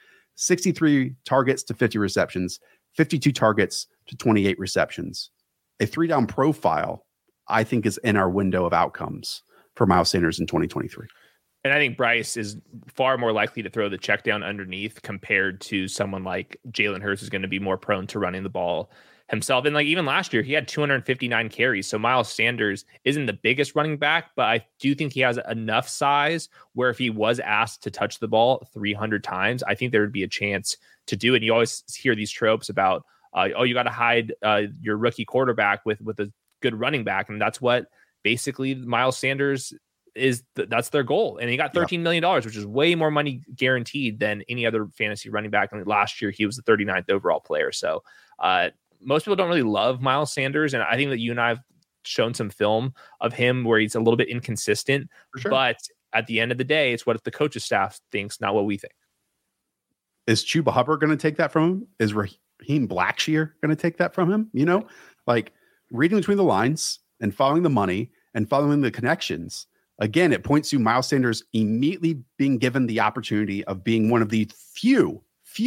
63 targets to 50 receptions, 52 targets to 28 receptions. A 3-down profile, I think, is in our window of outcomes for Miles Sanders in 2023. And I think Bryce is far more likely to throw the check down underneath compared to someone like Jalen Hurts, who's going to be more prone to running the ball himself. And like even last year, he had 259 carries. So Miles Sanders isn't the biggest running back, but I do think he has enough size where if he was asked to touch the ball 300 times, I think there would be a chance to do it. And you always hear these tropes about, you got to hide your rookie quarterback with a good running back. And that's what basically Miles Sanders is. That's their goal. And he got $13 million, which is way more money guaranteed than any other fantasy running back. And last year he was the 39th overall player. So most people don't really love Miles Sanders. And I think that you and I have shown some film of him where he's a little bit inconsistent, but at the end of the day, it's what the coaching staff thinks, not what we think. Is Chuba Hubbard going to take that from him? Is Raheem Blackshear going to take that from him? You know, like reading between the lines and following the money and following the connections. Again, it points to Miles Sanders immediately being given the opportunity of being one of the few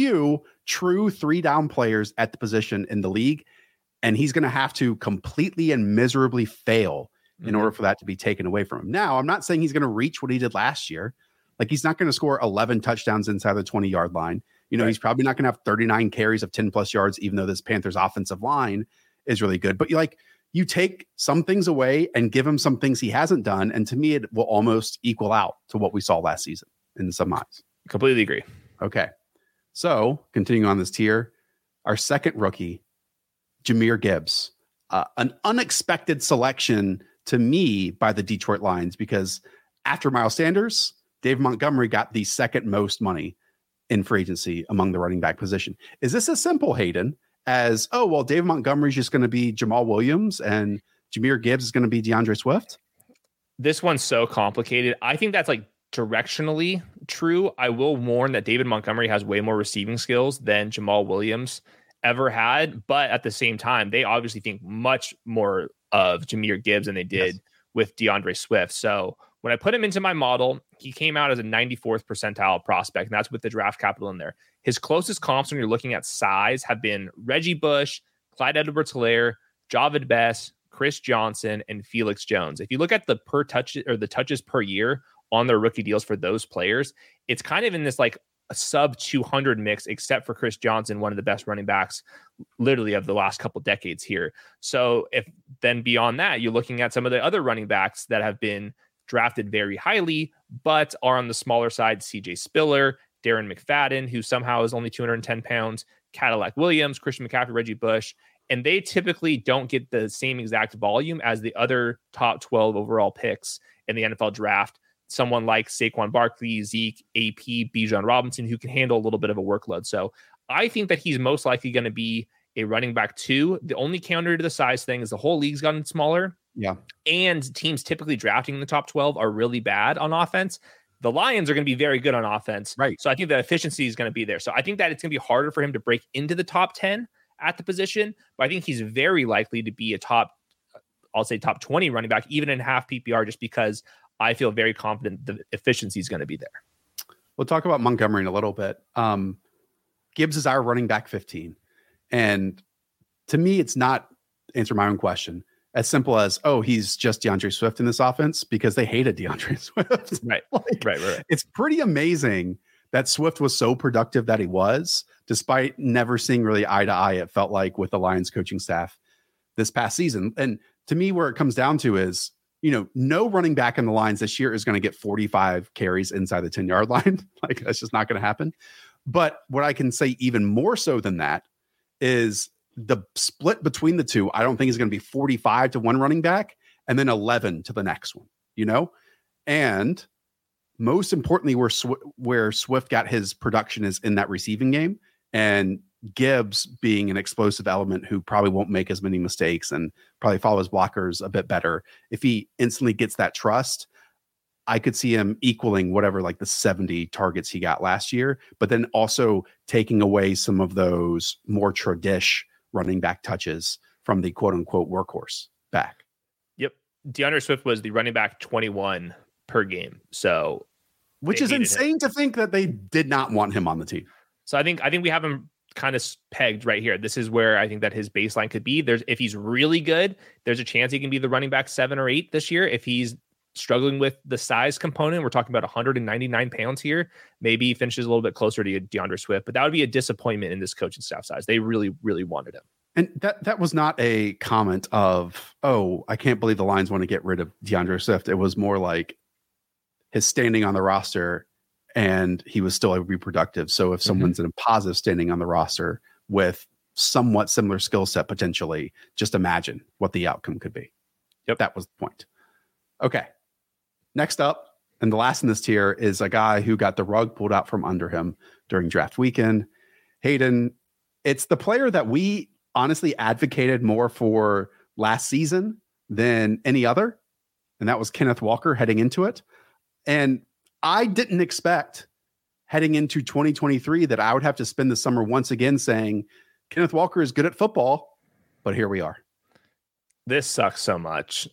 true 3-down players at the position in the league. And he's going to have to completely and miserably fail in order for that to be taken away from him. Now, I'm not saying he's going to reach what he did last year. Like, he's not going to score 11 touchdowns inside the 20-yard line. You know, He's probably not going to have 39 carries of 10+ yards, even though this Panthers offensive line is really good. But you take some things away and give him some things he hasn't done. And to me, it will almost equal out to what we saw last season in some eyes. Completely agree. Okay. So continuing on this tier, our second rookie, Jahmyr Gibbs, an unexpected selection to me by the Detroit Lions, because after Miles Sanders, Dave Montgomery got the second most money in free agency among the running back position. Is this as simple, Hayden, as, oh, well, Dave Montgomery's just going to be Jamal Williams and Jahmyr Gibbs is going to be DeAndre Swift? This one's so complicated. I think that's like directionally true. I will warn that David Montgomery has way more receiving skills than Jamal Williams ever had. But at the same time, they obviously think much more of Jahmyr Gibbs than they did with DeAndre Swift. So when I put him into my model, he came out as a 94th percentile prospect, and that's with the draft capital in there. His closest comps when you're looking at size have been Reggie Bush, Clyde Edwards-Helaire, Javid Best, Chris Johnson, and Felix Jones. If you look at the the touches per year on their rookie deals for those players, it's kind of in this like a sub 200 mix, except for Chris Johnson, one of the best running backs literally of the last couple decades here. So if then beyond that, you're looking at some of the other running backs that have been drafted very highly, but are on the smaller side, CJ Spiller, Darren McFadden, who somehow is only 210 pounds, Cadillac Williams, Christian McCaffrey, Reggie Bush, and they typically don't get the same exact volume as the other top 12 overall picks in the NFL draft. Someone like Saquon Barkley, Zeke, AP, Bijan Robinson, who can handle a little bit of a workload. So I think that he's most likely going to be a running back 2. The only counter to the size thing is the whole league's gotten smaller. Yeah. And teams typically drafting in the top 12 are really bad on offense. The Lions are going to be very good on offense. Right. So I think the efficiency is going to be there. So I think that it's going to be harder for him to break into the top 10 at the position, but I think he's very likely to be a top 20 running back, even in half PPR, just because I feel very confident the efficiency is going to be there. We'll talk about Montgomery in a little bit. Gibbs is our running back 15. And to me, it's not, answer my own question, as simple as, oh, he's just DeAndre Swift in this offense, because they hated DeAndre Swift. Right. Right. It's pretty amazing that Swift was so productive that he was, despite never seeing really eye to eye, it felt like, with the Lions coaching staff this past season. And to me, where it comes down to is, no running back in the Lions this year is going to get 45 carries inside the 10-yard line. Like, that's just not going to happen. But what I can say even more so than that is the split between the two, I don't think is going to be 45 to one running back and then 11 to the next one, And most importantly, where Swift got his production is in that receiving game, and Gibbs being an explosive element who probably won't make as many mistakes and probably follow his blockers a bit better. If he instantly gets that trust, I could see him equaling whatever, like the 70 targets he got last year, but then also taking away some of those more tradish running back touches from the quote unquote workhorse back. Yep. DeAndre Swift was the running back 21 per game. So, which is insane to think that they did not want him on the team. So I think we have him kind of pegged right here. This is where I think that his baseline could be. If he's really good, there's a chance he can be the running back 7 or 8 this year. If he's struggling with the size component, we're talking about 199 pounds here. Maybe he finishes a little bit closer to DeAndre Swift, but that would be a disappointment in this coaching staff size. They really, really wanted him. And that was not a comment of, oh, I can't believe the Lions want to get rid of DeAndre Swift. It was more like his standing on the roster, and he was still able to be productive. So if someone's in a positive standing on the roster with somewhat similar skill set, potentially, just imagine what the outcome could be. Yep. That was the point. Okay. Next up, and the last in this tier, is a guy who got the rug pulled out from under him during draft weekend. Hayden, it's the player that we honestly advocated more for last season than any other, and that was Kenneth Walker heading into it. And I didn't expect heading into 2023 that I would have to spend the summer once again saying Kenneth Walker is good at football, but here we are. This sucks so much.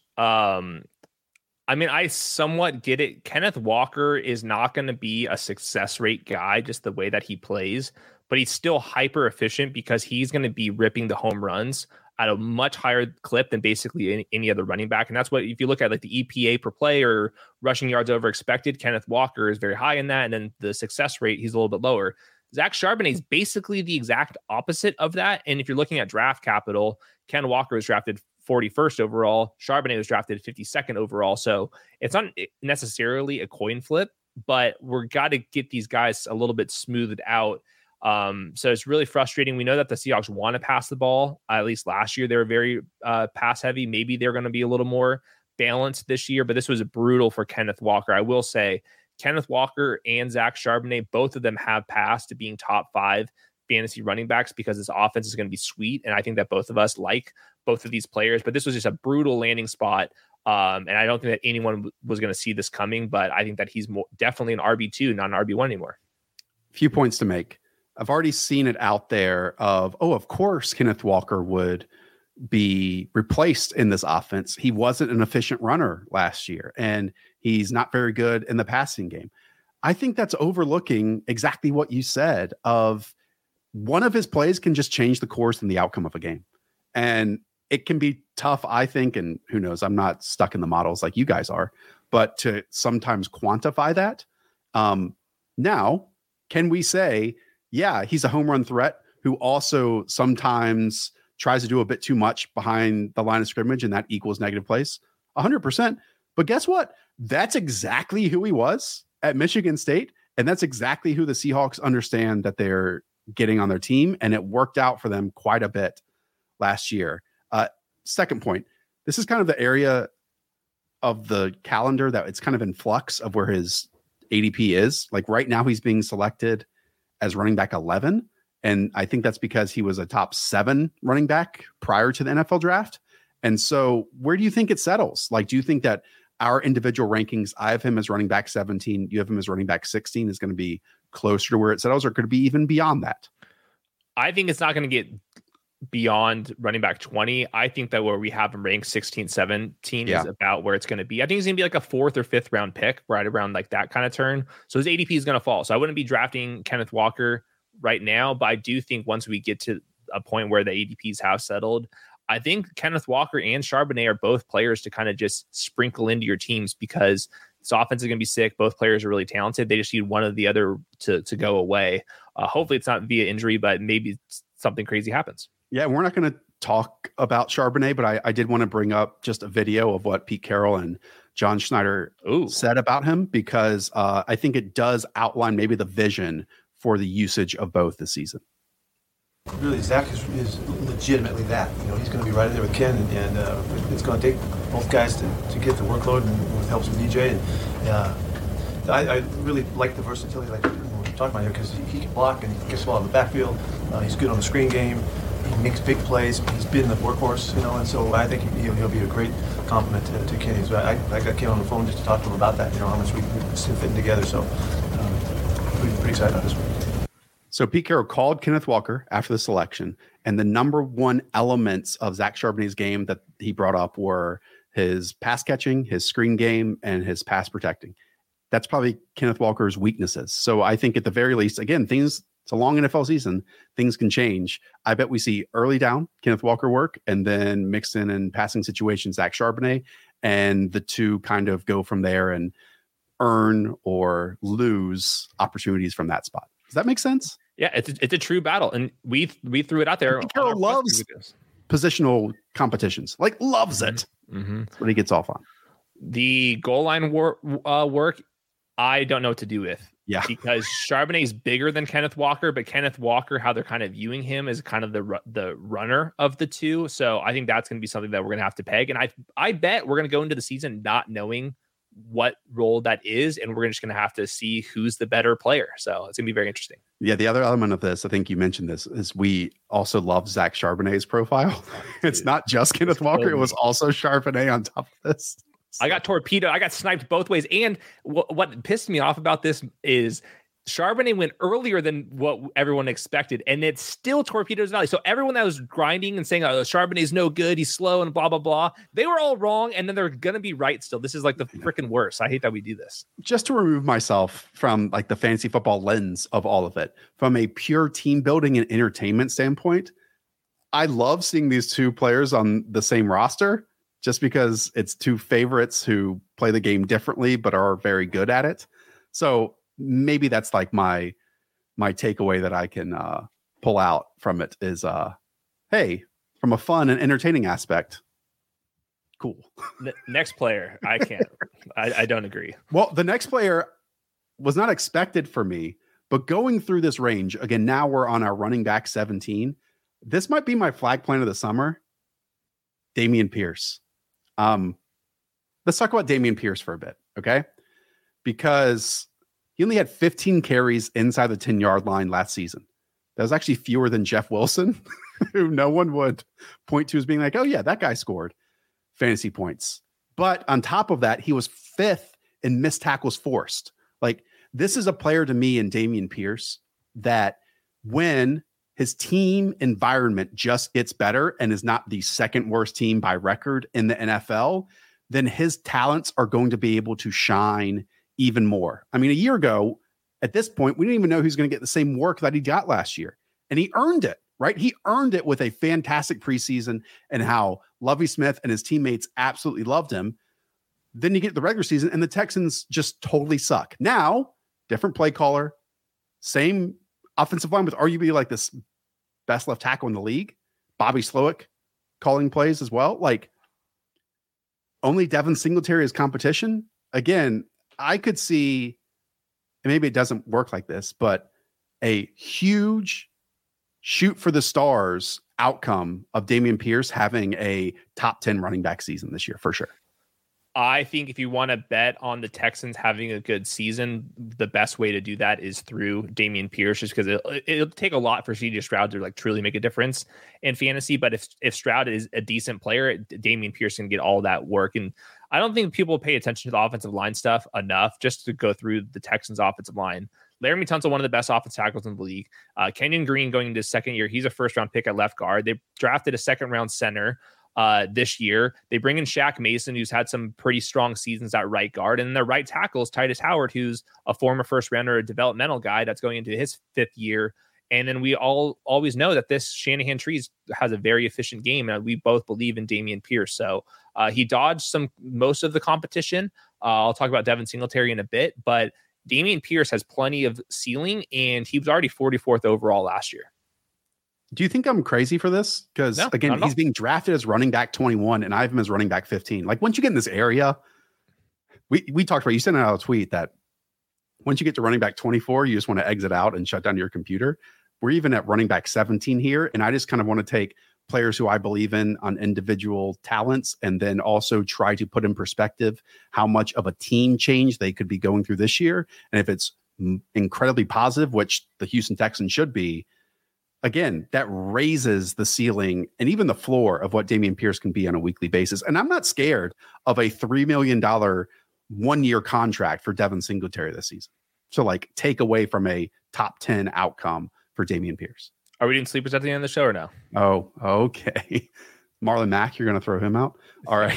I mean, I somewhat get it. Kenneth Walker is not going to be a success rate guy, just the way that he plays, but he's still hyper efficient because he's going to be ripping the home runs at a much higher clip than basically any other running back. And that's what, if you look at like the EPA per play or rushing yards over expected, Kenneth Walker is very high in that. And then the success rate, he's a little bit lower. Zach Charbonnet is basically the exact opposite of that. And if you're looking at draft capital, Ken Walker was drafted 41st overall. Charbonnet was drafted 52nd overall. So it's not necessarily a coin flip, but we're got to get these guys a little bit smoothed out. So it's really frustrating. We know that the Seahawks want to pass the ball. At least last year, they were very pass heavy. Maybe they're going to be a little more balanced this year, but this was brutal for Kenneth Walker. I will say Kenneth Walker and Zach Charbonnet, both of them have passed to being top 5 fantasy running backs because this offense is going to be sweet. And I think that both of us like both of these players, but this was just a brutal landing spot. And I don't think that anyone was going to see this coming, but I think that he's definitely an RB2, not an RB1 anymore. Few points to make. I've already seen it out there of course, Kenneth Walker would be replaced in this offense. He wasn't an efficient runner last year, and he's not very good in the passing game. I think that's overlooking exactly what you said of one of his plays can just change the course and the outcome of a game. And it can be tough, I think, and who knows, I'm not stuck in the models like you guys are, but to sometimes quantify that. Now, can we say, yeah, he's a home run threat who also sometimes tries to do a bit too much behind the line of scrimmage, and that equals negative plays? 100%. But guess what? That's exactly who he was at Michigan State. And that's exactly who the Seahawks understand that they're getting on their team. And it worked out for them quite a bit last year. Second point, this is kind of the area of the calendar that it's kind of in flux of where his ADP is. Like right now, he's being selected as running back 11. And I think that's because he was a top 7 running back prior to the NFL draft. And so where do you think it settles? Like, do you think that our individual rankings, I have him as running back 17, you have him as running back 16, is going to be closer to where it settles, or could it be even beyond that? I think it's not going to get beyond running back 20. I think that where we have him ranked 16, 17 is about where it's going to be. I think he's going to be like a 4th or 5th round pick, right around like that kind of turn. So his ADP is going to fall. So I wouldn't be drafting Kenneth Walker right now, but I do think once we get to a point where the ADPs have settled, I think Kenneth Walker and Charbonnet are both players to kind of just sprinkle into your teams because this offense is going to be sick. Both players are really talented. They just need one of the other to go away. Hopefully it's not via injury, but maybe something crazy happens. Yeah, we're not going to talk about Charbonnet, but I did want to bring up just a video of what Pete Carroll and John Schneider said about him, because I think it does outline maybe the vision for the usage of both this season. Really, Zach is legitimately that. You know, he's going to be right in there with Ken, and it's going to take both guys to get the workload, and with helps from DJ. And I really like the versatility, like we're talking about here, because he can block and he gets the ball in the backfield. He's good on the screen game. He makes big plays. He's been the workhorse, you know, and so I think he'll be a great compliment to Kenny. So I got Ken on the phone just to talk to him about that, you know, how much we fit together. So pretty excited about this one. So Pete Carroll called Kenneth Walker after the selection, and the number one elements of Zach Charbonnet's game that he brought up were his pass catching, his screen game, and his pass protecting. That's probably Kenneth Walker's weaknesses. So I think at the very least, again, it's a long NFL season, things can change. I bet we see early down Kenneth Walker work, and then mixed in passing situations, Zach Charbonnet, and the two kind of go from there and earn or lose opportunities from that spot. Does that make sense? Yeah, it's a true battle, and we threw it out there. Carroll loves positional competitions, like loves it. Mm-hmm. That's what he gets off on. The goal line work, I don't know what to do with. Yeah, because Charbonnet is bigger than Kenneth Walker, but Kenneth Walker, how they're kind of viewing him, is kind of the runner of the two. So I think that's going to be something that we're going to have to peg. And I bet we're going to go into the season not knowing what role that is, and we're just going to have to see who's the better player. So it's going to be very interesting. Yeah, the other element of this, I think you mentioned this, is we also love Zach Charbonnet's profile. It's not just Kenneth Walker; it was also Charbonnet on top of this. So. I got torpedoed. I got sniped both ways. And what pissed me off about this is Charbonnet went earlier than what everyone expected, and it still torpedoes Valley. So everyone that was grinding and saying, Charbonnet is no good, he's slow and blah, blah, blah, they were all wrong, and then they're going to be right still. This is like the freaking worst. I hate that we do this. Just to remove myself from like the fantasy football lens of all of it, from a pure team building and entertainment standpoint, I love seeing these two players on the same roster just because it's two favorites who play the game differently but are very good at it. So maybe that's like my takeaway that I can pull out from it is, hey, from a fun and entertaining aspect, cool. Next player, I can't. I don't agree. Well, the next player was not expected for me, but going through this range, again, now we're on our running back 17. This might be my flag plan of the summer, Dameon Pierce. Let's talk about Dameon Pierce for a bit, okay? Because he only had 15 carries inside the 10-yard line last season. That was actually fewer than Jeff Wilson, who no one would point to as being like, oh, yeah, that guy scored fantasy points. But on top of that, he was 5th in missed tackles forced. Like, this is a player to me in Dameon Pierce that when his team environment just gets better and is not the second worst team by record in the NFL, then his talents are going to be able to shine even more. I mean, a year ago, at this point, we didn't even know who's going to get the same work that he got last year. And he earned it, right? He earned it with a fantastic preseason and how Lovie Smith and his teammates absolutely loved him. Then you get the regular season and the Texans just totally suck. Now, different play caller, same offensive line with arguably like this best left tackle in the league, Bobby Slowick calling plays as well. Like, only Devin Singletary is competition. Again, I could see, and maybe it doesn't work like this, but a huge shoot for the stars outcome of Dameon Pierce having a top 10 running back season this year for sure. I think if you want to bet on the Texans having a good season, the best way to do that is through Dameon Pierce, just because it'll take a lot for CJ Stroud to like truly make a difference in fantasy. But if Stroud is a decent player, Dameon Pierce can get all that work. And I don't think people pay attention to the offensive line stuff enough just to go through the Texans offensive line. Laramie Tunsil, one of the best offensive tackles in the league. Kenyon Green going into his second year. He's a first-round pick at left guard. They drafted a second-round center this year. They bring in Shaq Mason, who's had some pretty strong seasons at right guard. And their right tackle is Titus Howard, who's a former first-rounder, a developmental guy that's going into his 5th year. And then we all always know that this Shanahan Trees has a very efficient game, and we both believe in Dameon Pierce. So he dodged most of the competition. I'll talk about Devin Singletary in a bit, but Dameon Pierce has plenty of ceiling, and he was already 44th overall last year. Do you think I'm crazy for this? Because again, he's being drafted as running back 21, and I have him as running back 15. Like, once you get in this area, we talked about, you sent out a tweet that once you get to running back 24, you just want to exit out and shut down your computer. We're even at running back 17 here, and I just kind of want to take players who I believe in on individual talents and then also try to put in perspective how much of a team change they could be going through this year. And if it's incredibly positive, which the Houston Texans should be, again, that raises the ceiling and even the floor of what Dameon Pierce can be on a weekly basis. And I'm not scared of a $3 million 1-year contract for Devin Singletary this season. So like, take away from a top 10 outcome for Dameon Pierce. Are we doing sleepers at the end of the show or no? Oh, okay. Marlon Mack, you're going to throw him out? All right.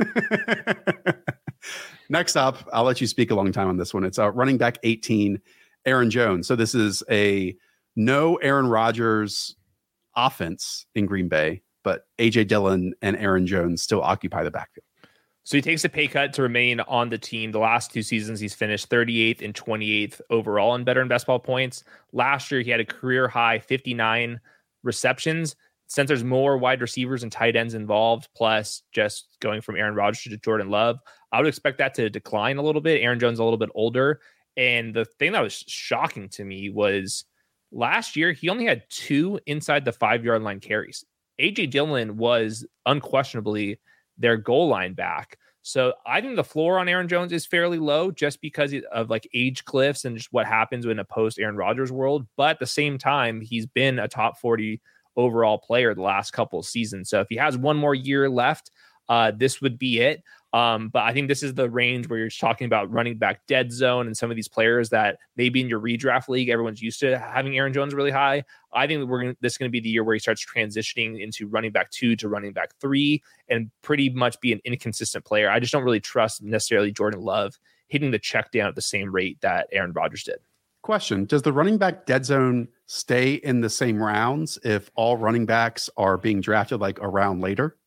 Next up, I'll let you speak a long time on this one. It's running back 18, Aaron Jones. So this is a no Aaron Rodgers offense in Green Bay, but A.J. Dillon and Aaron Jones still occupy the backfield. So he takes a pay cut to remain on the team. The last 2 seasons, he's finished 38th and 28th overall in better and best ball points. Last year, he had a career high 59 receptions. Since there's more wide receivers and tight ends involved, plus just going from Aaron Rodgers to Jordan Love, I would expect that to decline a little bit. Aaron Jones a little bit older. And the thing that was shocking to me was last year, he only had 2 inside the 5-yard line carries. A.J. Dillon was unquestionably their goal line back. So I think the floor on Aaron Jones is fairly low just because of like age cliffs and just what happens in a post Aaron Rodgers world. But at the same time, he's been a top 40 overall player the last couple of seasons. So if he has one more year left, this would be it. But I think this is the range where you're talking about running back dead zone and some of these players that maybe in your redraft league, everyone's used to having Aaron Jones really high. I think this is going to be the year where he starts transitioning into running back 2 to running back 3 and pretty much be an inconsistent player. I just don't really trust necessarily Jordan Love hitting the check down at the same rate that Aaron Rodgers did. Question: does the running back dead zone stay in the same rounds if all running backs are being drafted like a round later?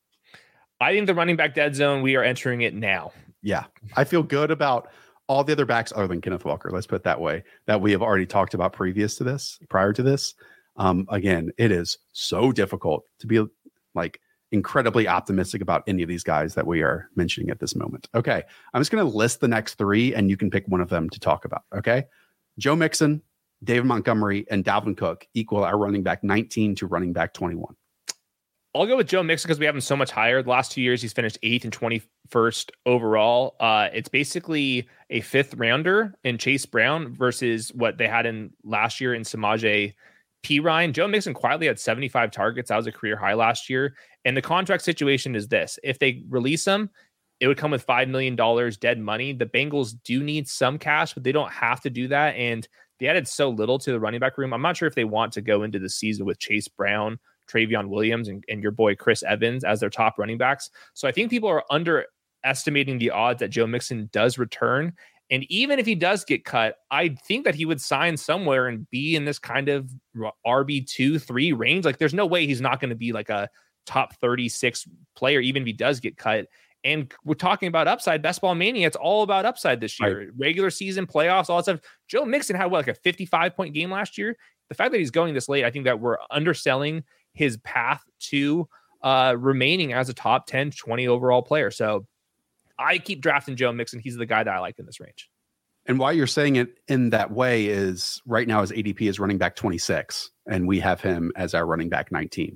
I think the running back dead zone, we are entering it now. Yeah, I feel good about all the other backs other than Kenneth Walker, let's put it that way, that we have already talked about prior to this. Again, it is so difficult to be like incredibly optimistic about any of these guys that we are mentioning at this moment. Okay, I'm just going to list the next 3 and you can pick one of them to talk about. Okay, Joe Mixon, David Montgomery, and Dalvin Cook equal our running back 19 to running back 21. I'll go with Joe Mixon because we have him so much higher. The last 2 years, he's finished 8th and 21st overall. It's basically a 5th rounder in Chase Brown versus what they had in last year in Samaje Perine. Joe Mixon quietly had 75 targets. That was a career high last year. And the contract situation is this: if they release him, it would come with $5 million dead money. The Bengals do need some cash, but they don't have to do that. And they added so little to the running back room. I'm not sure if they want to go into the season with Chase Brown, Travion Williams, and your boy Chris Evans as their top running backs. So I think people are underestimating the odds that Joe Mixon does return. And even if he does get cut, I think that he would sign somewhere and be in this kind of RB2, 3 range. Like there's no way he's not going to be like a top 36 player, even if he does get cut. And we're talking about upside. Best Ball Mania, it's all about upside this year. Right. Regular season, playoffs, all that stuff. Joe Mixon had like a 55-point game last year. The fact that he's going this late, I think that we're underselling his path to remaining as a top 10, 20 overall player. So I keep drafting Joe Mixon. He's the guy that I like in this range. And why you're saying it in that way is right now his ADP is running back 26, and we have him as our running back 19.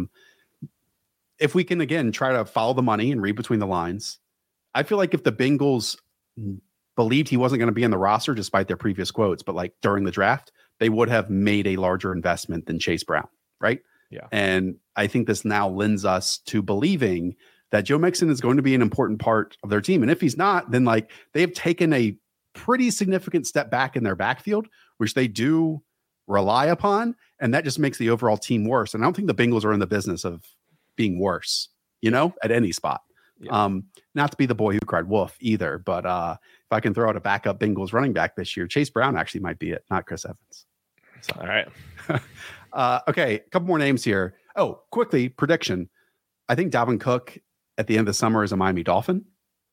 If we can, again, try to follow the money and read between the lines, I feel like if the Bengals believed he wasn't going to be in the roster, despite their previous quotes, but like during the draft, they would have made a larger investment than Chase Brown, right? Yeah. And I think this now lends us to believing that Joe Mixon is going to be an important part of their team. And if he's not, then like they have taken a pretty significant step back in their backfield, which they do rely upon. And that just makes the overall team worse. And I don't think the Bengals are in the business of being worse, at any spot. Yeah. Not to be the boy who cried wolf either, but if I can throw out a backup Bengals running back this year, Chase Brown actually might be it, not Chris Evans. So, all right. Okay, a couple more names here. Oh, quickly, prediction. I think Dalvin Cook at the end of the summer is a Miami Dolphin.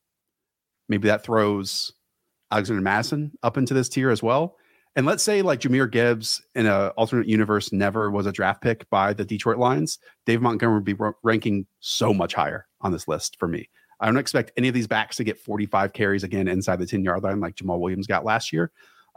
Maybe that throws Alexander Madison up into this tier as well. And let's say like Jahmyr Gibbs in an alternate universe never was a draft pick by the Detroit Lions. Dave Montgomery would be ranking so much higher on this list for me. I don't expect any of these backs to get 45 carries again inside the 10-yard line like Jamal Williams got last year.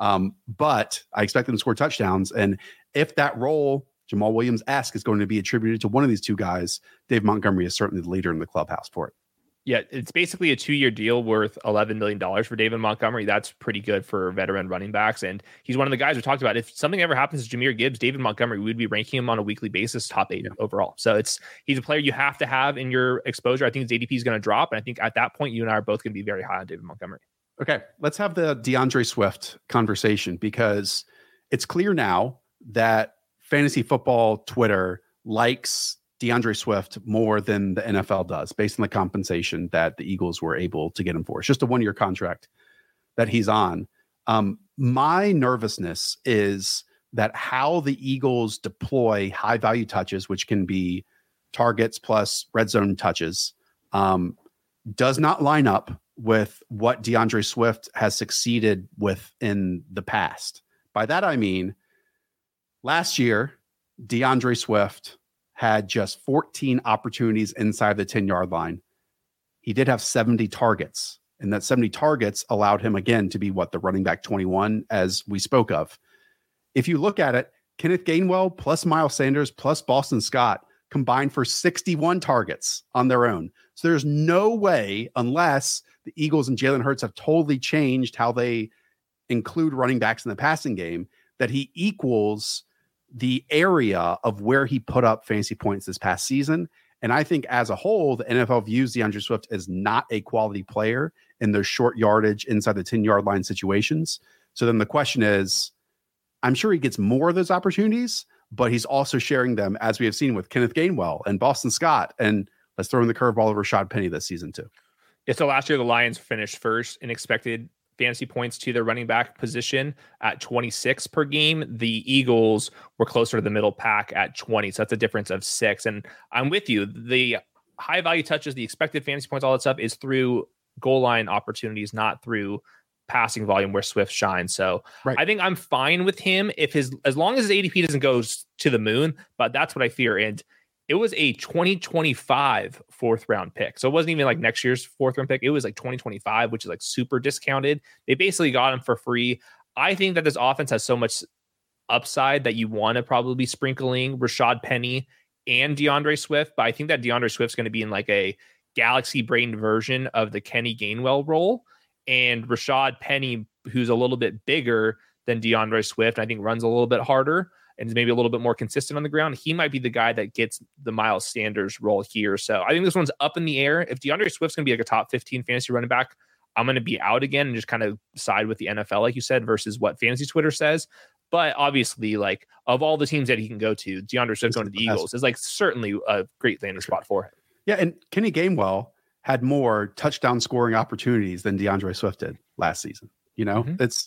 But I expect them to score touchdowns. And if that role, Jamal Williams-esque, is going to be attributed to one of these two guys, Dave Montgomery is certainly the leader in the clubhouse for it. Yeah, it's basically a 2-year deal worth $11 million for David Montgomery. That's pretty good for veteran running backs. And he's one of the guys we talked about. If something ever happens to Jahmyr Gibbs, David Montgomery, we would be ranking him on a weekly basis, top 8 overall. So he's a player you have to have in your exposure. I think his ADP is going to drop. And I think at that point, you and I are both going to be very high on David Montgomery. Okay, let's have the DeAndre Swift conversation, because it's clear now that fantasy football Twitter likes DeAndre Swift more than the NFL does, based on the compensation that the Eagles were able to get him for. It's just a 1-year contract that he's on. My nervousness is that how the Eagles deploy high value touches, which can be targets plus red zone touches, does not line up with what DeAndre Swift has succeeded with in the past. By that, I mean, last year, DeAndre Swift had just 14 opportunities inside the 10-yard line. He did have 70 targets, and that 70 targets allowed him again to be the running back 21, as we spoke of. If you look at it, Kenneth Gainwell plus Miles Sanders plus Boston Scott combined for 61 targets on their own. So there's no way, unless the Eagles and Jalen Hurts have totally changed how they include running backs in the passing game, that he equals the area of where he put up fantasy points this past season. And I think as a whole, the NFL views DeAndre Swift as not a quality player in those short yardage inside the 10-yard line situations. So then the question is, I'm sure he gets more of those opportunities, but he's also sharing them, as we have seen with Kenneth Gainwell and Boston Scott. And let's throw in the curveball of Rashad Penny this season too. Yeah, so last year the Lions finished first in expected fantasy points to their running back position at 26 per game. The Eagles were closer to the middle pack at 20. So that's a difference of 6. And I'm with you. The high value touches, the expected fantasy points, all that stuff is through goal line opportunities, not through passing volume where Swift shines. So I think I'm fine with him as long as his ADP doesn't go to the moon, but that's what I fear. And it was a 2025 4th round pick. So it wasn't even like next year's 4th round pick. It was like 2025, which is like super discounted. They basically got him for free. I think that this offense has so much upside that you want to probably be sprinkling Rashad Penny and DeAndre Swift. But I think that DeAndre Swift's going to be in like a galaxy brained version of the Kenny Gainwell role. And Rashad Penny, who's a little bit bigger than DeAndre Swift, I think runs a little bit harder and is maybe a little bit more consistent on the ground. He might be the guy that gets the Miles Sanders role here. So I think this one's up in the air. If DeAndre Swift's going to be like a top 15 fantasy running back, I'm going to be out again and just kind of side with the NFL, like you said, versus what fantasy Twitter says. But obviously, like of all the teams that he can go to, DeAndre Swift going to the Eagles is like certainly a great landing spot for him. Yeah, and Kenny Gainwell had more touchdown scoring opportunities than DeAndre Swift did last season. You know,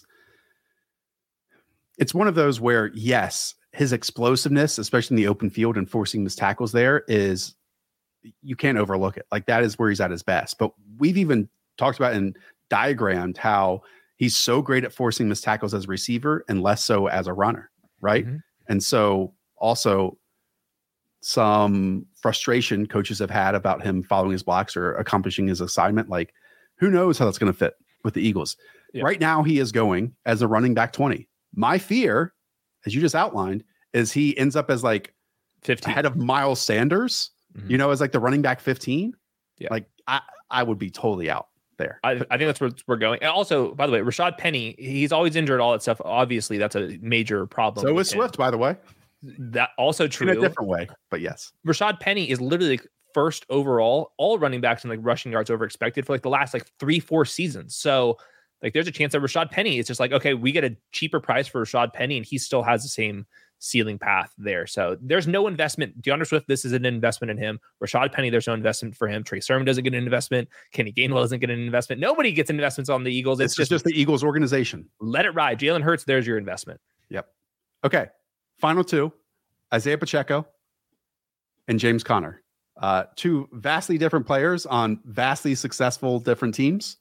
it's one of those where, yes, his explosiveness, especially in the open field and forcing missed tackles there, is you can't overlook it. Like that is where he's at his best. But we've even talked about and diagrammed how he's so great at forcing missed tackles as a receiver and less so as a runner, right? And so also some frustration coaches have had about him following his blocks or accomplishing his assignment. Like, who knows how that's going to fit with the Eagles? Right now, he is going as a running back 20. My fear, as you just outlined, is he ends up as like 15 ahead of Miles Sanders, you know, as like the running back 15. Yeah. Like I would be totally out there. I think that's where we're going. And also, by the way, Rashad Penny, he's always injured, all that stuff. Obviously, that's a major problem. So is Swift, by the way. That also true. In a different way, but yes. Rashad Penny is literally like first overall, all running backs in like rushing yards over expected for like the last like 3-4 seasons. So like there's a chance that Rashad Penny is just like, okay, we get a cheaper price for Rashad Penny and he still has the same ceiling path there. So there's no investment. DeAndre Swift, this is an investment in him. Rashad Penny, there's no investment for him. Trey Sermon doesn't get an investment. Kenny Gainwell doesn't get an investment. Nobody gets investments on the Eagles. It's just the Eagles organization. Let it ride. Jalen Hurts, there's your investment. Yep. Okay. Final two, Isaiah Pacheco and James Conner. Two vastly different players on vastly successful different teams.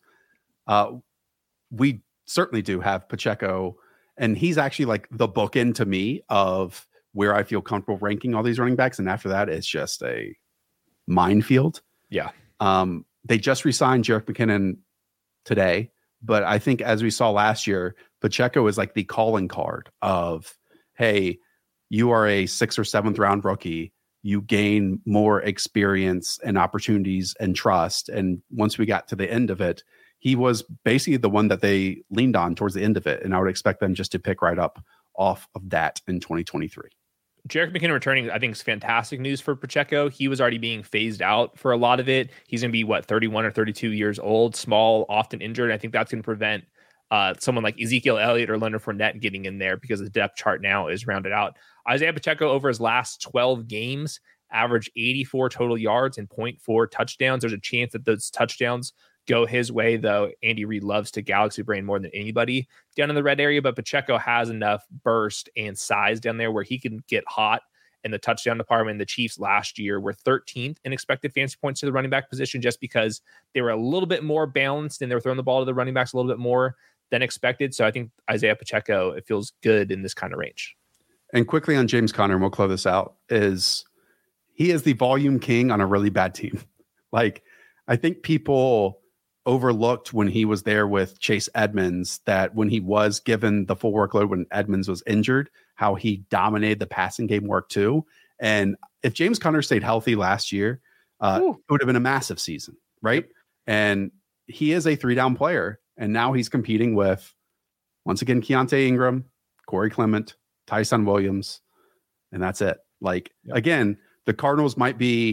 We certainly do have Pacheco, and he's actually like the bookend to me of where I feel comfortable ranking all these running backs. And after that, it's just a minefield. Yeah. They just re-signed Jerick McKinnon today, but I think as we saw last year, Pacheco is like the calling card of, hey, you are a 6th or 7th round rookie. You gain more experience and opportunities and trust. And once we got to the end of it, he was basically the one that they leaned on towards the end of it. And I would expect them just to pick right up off of that in 2023. Jerick McKinnon returning, I think, is fantastic news for Pacheco. He was already being phased out for a lot of it. He's going to be, 31 or 32 years old, small, often injured. I think that's going to prevent someone like Ezekiel Elliott or Leonard Fournette getting in there because the depth chart now is rounded out. Isaiah Pacheco, over his last 12 games, averaged 84 total yards and 0.4 touchdowns. There's a chance that those touchdowns go his way, though. Andy Reid loves to galaxy brain more than anybody down in the red area, but Pacheco has enough burst and size down there where he can get hot in the touchdown department. The Chiefs last year were 13th in expected fantasy points to the running back position just because they were a little bit more balanced and they were throwing the ball to the running backs a little bit more than expected. So I think Isaiah Pacheco, it feels good in this kind of range. And quickly on James Conner, and we'll close this out, is he is the volume king on a really bad team. Like, I think people overlooked when he was there with Chase Edmonds that when he was given the full workload when Edmonds was injured, how he dominated the passing game work too. And if James Conner stayed healthy last year, it would have been a massive season, right? And he is a 3-down player. And now he's competing with, once again, Keontae Ingram, Corey Clement, Tyson Williams, and that's it. Like, again, the Cardinals might be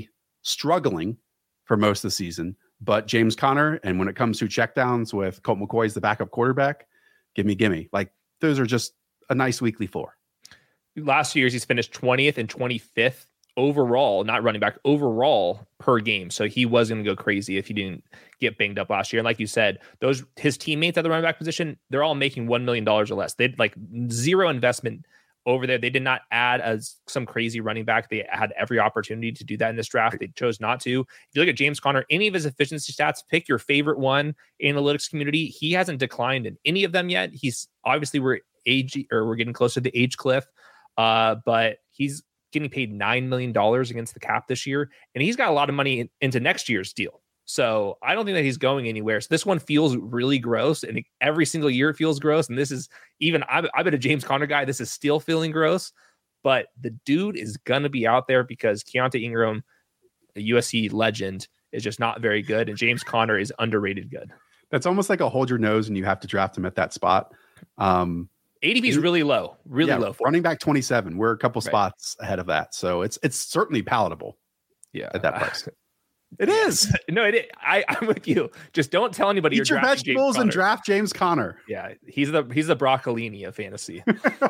struggling for most of the season. But James Conner, and when it comes to checkdowns with Colt McCoy as the backup quarterback, gimme. Like, those are just a nice weekly floor. Last year's he's finished 20th and 25th overall, not running back, overall per game. So he was going to go crazy if he didn't get banged up last year. And like you said, his teammates at the running back position, they're all making $1 million or less. They'd like zero investment over there. They did not add some crazy running back. They had every opportunity to do that in this draft. They chose not to. If you look at James Conner, any of his efficiency stats, pick your favorite one, analytics community. He hasn't declined in any of them yet. He's obviously we're getting close to the age cliff, but he's getting paid $9 million against the cap this year, and he's got a lot of money into next year's deal. So I don't think that he's going anywhere. So this one feels really gross, and every single year it feels gross. And this is even, I've been a James Conner guy. This is still feeling gross, but the dude is going to be out there because Keontae Ingram, a USC legend, is just not very good. And James Conner is underrated good. That's almost like a hold your nose and you have to draft him at that spot. ADP is really low, low. Running back 27. We're a couple spots ahead of that. So it's certainly palatable. Yeah. At that price. It is. No, it is. I'm with you. Just don't tell anybody Eat your vegetables and draft James Conner. Yeah, he's the broccolini of fantasy.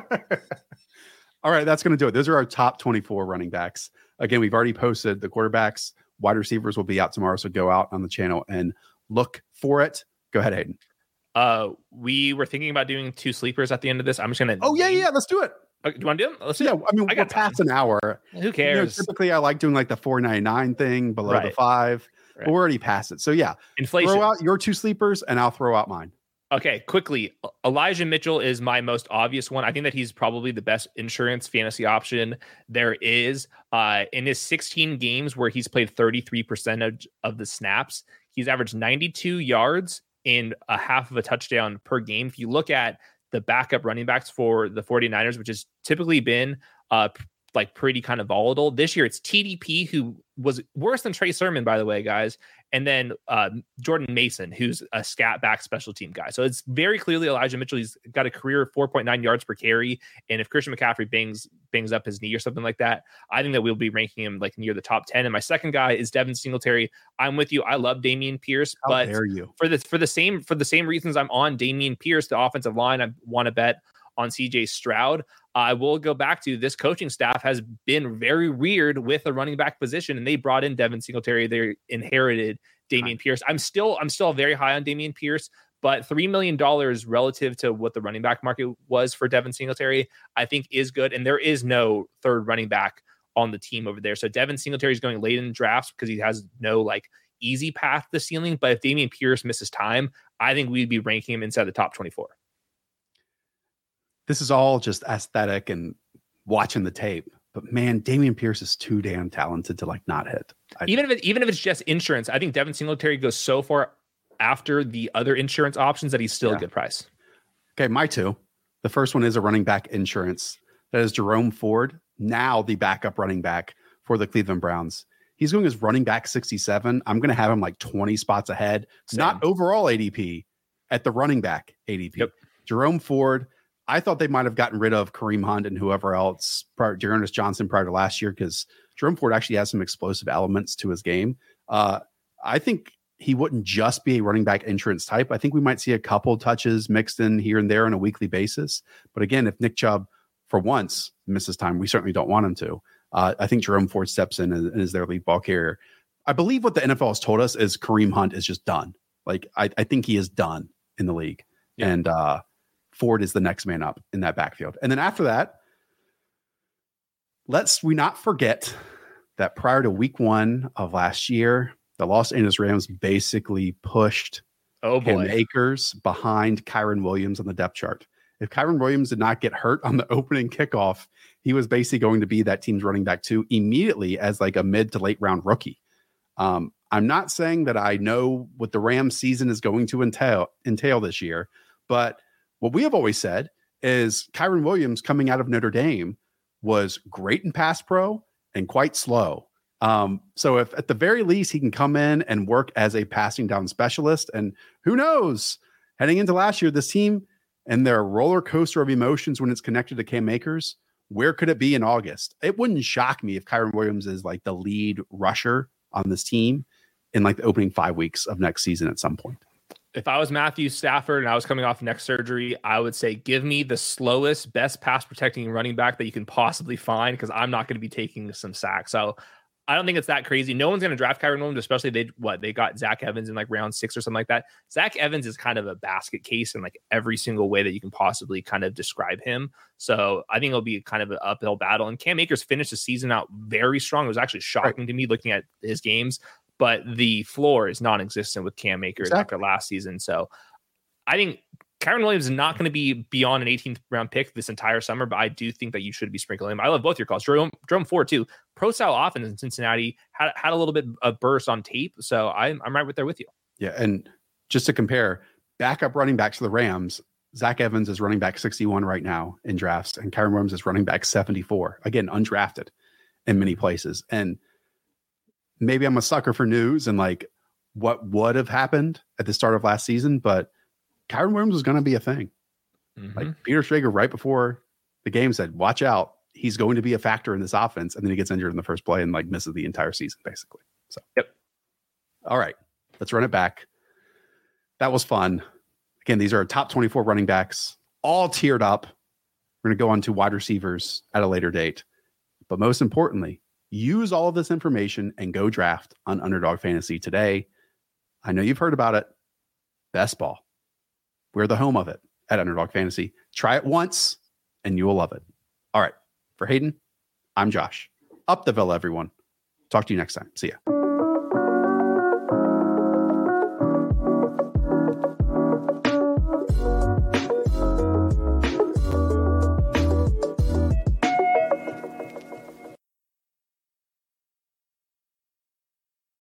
All right, that's going to do it. Those are our top 24 running backs. Again, we've already posted the quarterbacks. Wide receivers will be out tomorrow, so go out on the channel and look for it. Go ahead, Hayden. We were thinking about doing 2 sleepers at the end of this. I'm just going to. Oh, yeah. Let's do it. Do you want to do them? Let's do I mean, we're past an hour. Who cares? Typically, I like doing like the 4.99 thing below the 5, but we're already past it. So yeah, inflation. Throw out your 2 sleepers, and I'll throw out mine. Okay, quickly. Elijah Mitchell is my most obvious one. I think that he's probably the best insurance fantasy option there is. In his 16 games where he's played 33% of the snaps, he's averaged 92 yards and a half of a touchdown per game. If you look at the backup running backs for the 49ers, which has typically been like pretty kind of volatile. This year it's TDP, who was worse than Trey Sermon, by the way, guys. And then Jordan Mason, who's a scat back special team guy. So it's very clearly Elijah Mitchell. He's got a career of 4.9 yards per carry. And if Christian McCaffrey bangs up his knee or something like that, I think that we'll be ranking him like near the top 10. And my second guy is Devin Singletary. I'm with you. I love Dameon Pierce, but for the same reasons I'm on Dameon Pierce, the offensive line, I want to bet on CJ Stroud. I will go back to this coaching staff has been very weird with the running back position, and they brought in Devin Singletary. They inherited Dameon Pierce. I'm still very high on Dameon Pierce, but $3 million relative to what the running back market was for Devin Singletary, I think is good. And there is no third running back on the team over there. So Devin Singletary is going late in drafts because he has no like easy path to ceiling. But if Dameon Pierce misses time, I think we'd be ranking him inside the top 24. This is all just aesthetic and watching the tape, but man, Dameon Pierce is too damn talented to like not hit. Even if it's just insurance, I think Devin Singletary goes so far after the other insurance options that he's still a good price. Okay, my 2. The first one is a running back insurance. That is Jerome Ford, now the backup running back for the Cleveland Browns. He's going as running back 67. I'm going to have him like 20 spots ahead, not overall ADP, at the running back ADP. Yep. Jerome Ford. I thought they might have gotten rid of Kareem Hunt and whoever else, Dearness Johnson prior to last year, because Jerome Ford actually has some explosive elements to his game. I think he wouldn't just be a running back insurance type. I think we might see a couple touches mixed in here and there on a weekly basis. But again, if Nick Chubb for once misses time, we certainly don't want him to. I think Jerome Ford steps in and is their lead ball carrier. I believe what the NFL has told us is Kareem Hunt is just done. Like I think he is done in the league. Yeah. And Ford is the next man up in that backfield. And then after that, let's we not forget that prior to week 1 of last year, the Los Angeles Rams basically pushed Cam Akers behind Kyren Williams on the depth chart. If Kyren Williams did not get hurt on the opening kickoff, he was basically going to be that team's running back 2 immediately as like a mid to late round rookie. I'm not saying that I know what the Rams season is going to entail this year, but what we have always said is Kyren Williams coming out of Notre Dame was great in pass pro and quite slow. So if at the very least he can come in and work as a passing down specialist, and who knows, heading into last year, this team and their roller coaster of emotions when it's connected to Cam Akers, where could it be in August? It wouldn't shock me if Kyren Williams is like the lead rusher on this team in like the opening 5 weeks of next season at some point. If I was Matthew Stafford and I was coming off neck surgery, I would say give me the slowest, best pass protecting running back that you can possibly find, because I'm not going to be taking some sacks. So I don't think it's that crazy. No one's going to draft Kyren Williams, especially they got Zach Evans in like round 6 or something like that. Zach Evans is kind of a basket case in like every single way that you can possibly kind of describe him. So I think it'll be kind of an uphill battle. And Cam Akers finished the season out very strong. It was actually shocking to me looking at his games. But the floor is non-existent with Cam Akers after last season. So I think Kyren Williams is not going to be beyond an 18th round pick this entire summer, but I do think that you should be sprinkling him. I love both your calls. Jerome Ford too. Pro style offense in Cincinnati had a little bit of burst on tape. So I'm right there with you. Yeah. And just to compare, backup running backs to the Rams, Zach Evans is running back 61 right now in drafts, and Kyren Williams is running back 74. Again, undrafted in many places. And maybe I'm a sucker for news and like what would have happened at the start of last season, but Kyren Williams was going to be a thing. Like Peter Schrager right before the game said, watch out, he's going to be a factor in this offense. And then he gets injured in the first play and like misses the entire season basically. So, all right, let's run it back. That was fun. Again, these are top 24 running backs, all tiered up. We're going to go on to wide receivers at a later date. But most importantly, use all of this information and go draft on Underdog Fantasy today. I know you've heard about it. Best ball. We're the home of it at Underdog Fantasy. Try it once and you will love it. All right. For Hayden, I'm Josh. Up the Villa, everyone. Talk to you next time. See ya.